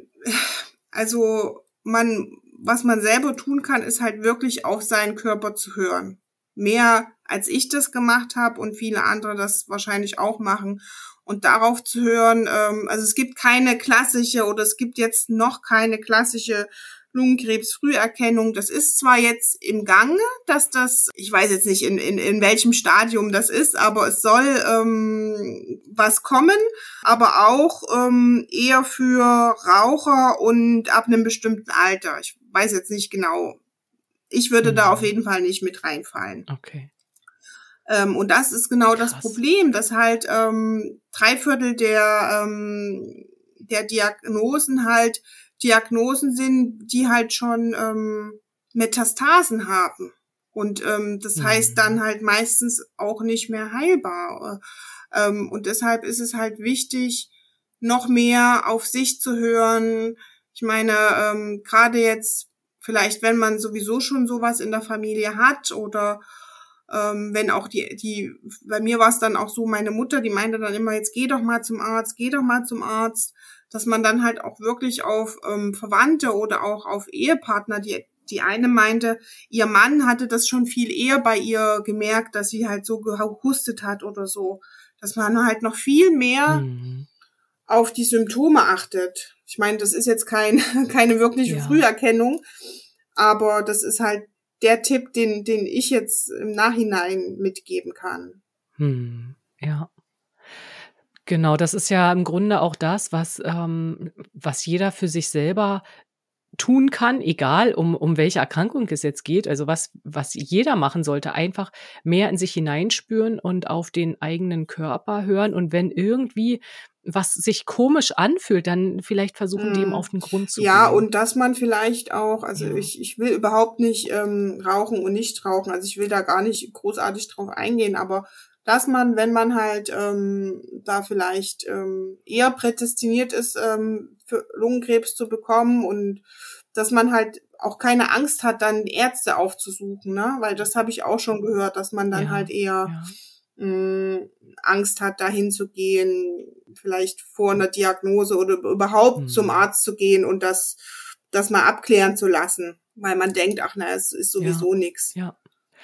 Also man, was man selber tun kann, ist halt wirklich auf seinen Körper zu hören. Mehr als ich das gemacht habe und viele andere das wahrscheinlich auch machen. Und darauf zu hören, ähm, also es gibt keine klassische oder es gibt jetzt noch keine klassische Lungenkrebs-Früherkennung. Das ist zwar jetzt im Gange, dass das, ich weiß jetzt nicht, in, in, in welchem Stadium das ist, aber es soll ähm, was kommen, aber auch ähm, eher für Raucher und ab einem bestimmten Alter. Ich weiß jetzt nicht genau. Ich würde Hm. da auf jeden Fall nicht mit reinfallen. Okay. Ähm, und das ist genau Krass. das Problem, dass halt ähm, drei Viertel der, ähm, der Diagnosen halt Diagnosen sind, die halt schon ähm, Metastasen haben. Und ähm, das Hm. heißt dann halt meistens auch nicht mehr heilbar. Ähm, und deshalb ist es halt wichtig, noch mehr auf sich zu hören. Ich meine, ähm, gerade jetzt vielleicht, wenn man sowieso schon sowas in der Familie hat oder Ähm, wenn auch die, die, bei mir war es dann auch so, meine Mutter, die meinte dann immer, jetzt geh doch mal zum Arzt, geh doch mal zum Arzt, dass man dann halt auch wirklich auf ähm, Verwandte oder auch auf Ehepartner, die, die eine meinte, ihr Mann hatte das schon viel eher bei ihr gemerkt, dass sie halt so gehustet hat oder so, dass man halt noch viel mehr mhm. auf die Symptome achtet. Ich meine, das ist jetzt kein, keine wirkliche ja. Früherkennung, aber das ist halt der Tipp, den, den ich jetzt im Nachhinein mitgeben kann. Hm, ja. Genau, das ist ja im Grunde auch das, was, ähm, was jeder für sich selber tun kann, egal um, um welche Erkrankung es jetzt geht. Also was, was jeder machen sollte, einfach mehr in sich hineinspüren und auf den eigenen Körper hören. Und wenn irgendwie was sich komisch anfühlt, dann vielleicht versuchen, dem auf den Grund zu gehen. Ja, und dass man vielleicht auch, also ja. ich ich will überhaupt nicht ähm, rauchen und nicht rauchen, also ich will da gar nicht großartig drauf eingehen, aber dass man, wenn man halt ähm, da vielleicht ähm, eher prädestiniert ist, ähm, für Lungenkrebs zu bekommen und dass man halt auch keine Angst hat, dann Ärzte aufzusuchen, ne? Weil das habe ich auch schon gehört, dass man dann ja, halt eher ja. mh, Angst hat, dahin zu gehen, vielleicht vor einer Diagnose oder überhaupt mhm. zum Arzt zu gehen und das, das mal abklären zu lassen, weil man denkt, ach na, es ist sowieso ja. nichts. Ja.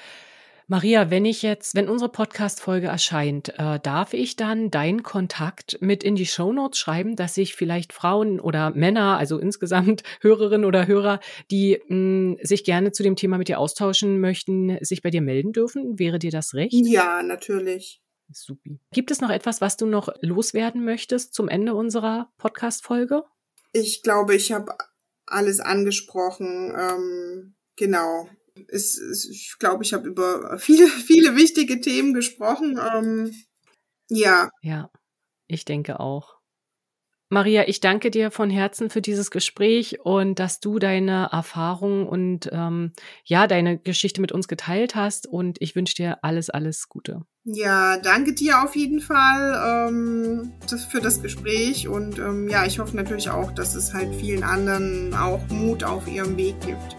Maria, wenn ich jetzt, wenn unsere Podcast-Folge erscheint, äh, darf ich dann deinen Kontakt mit in die Shownotes schreiben, dass sich vielleicht Frauen oder Männer, also insgesamt Hörerinnen oder Hörer, die mh, sich gerne zu dem Thema mit dir austauschen möchten, sich bei dir melden dürfen? Wäre dir das recht? Ja, natürlich. Supi. Gibt es noch etwas, was du noch loswerden möchtest zum Ende unserer Podcast-Folge? Ich glaube, ich habe alles angesprochen. Ähm, genau. Es, es, ich glaube, ich habe über viele, viele wichtige Themen gesprochen. Ähm, ja. Ja, ich denke auch. Maria, ich danke dir von Herzen für dieses Gespräch und dass du deine Erfahrungen und ähm, ja, deine Geschichte mit uns geteilt hast und ich wünsche dir alles, alles Gute. Ja, danke dir auf jeden Fall ähm, das, für das Gespräch und ähm, ja, ich hoffe natürlich auch, dass es halt vielen anderen auch Mut auf ihrem Weg gibt.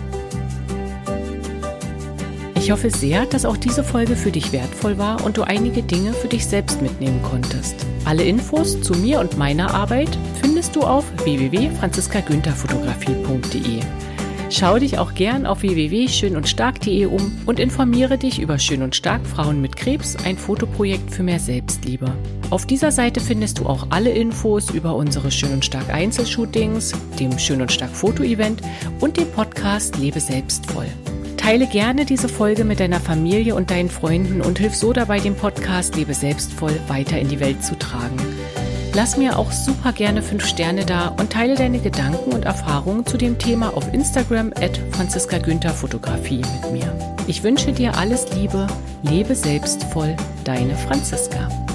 Ich hoffe sehr, dass auch diese Folge für dich wertvoll war und du einige Dinge für dich selbst mitnehmen konntest. Alle Infos zu mir und meiner Arbeit findest du auf w w w punkt franziska günther fotografie punkt d e. Schau dich auch gern auf w w w punkt schön und stark punkt d e um und informiere dich über Schön und Stark Frauen mit Krebs, ein Fotoprojekt für mehr Selbstliebe. Auf dieser Seite findest du auch alle Infos über unsere Schön und Stark Einzelshootings, dem Schön und Stark Foto-Event und dem Podcast Lebe selbstvoll. Teile gerne diese Folge mit deiner Familie und deinen Freunden und hilf so dabei, den Podcast Lebe selbstvoll weiter in die Welt zu tragen. Lass mir auch super gerne fünf Sterne da und teile deine Gedanken und Erfahrungen zu dem Thema auf Instagram at franziska günther fotografie mit mir. Ich wünsche dir alles Liebe, lebe selbstvoll, deine Franziska.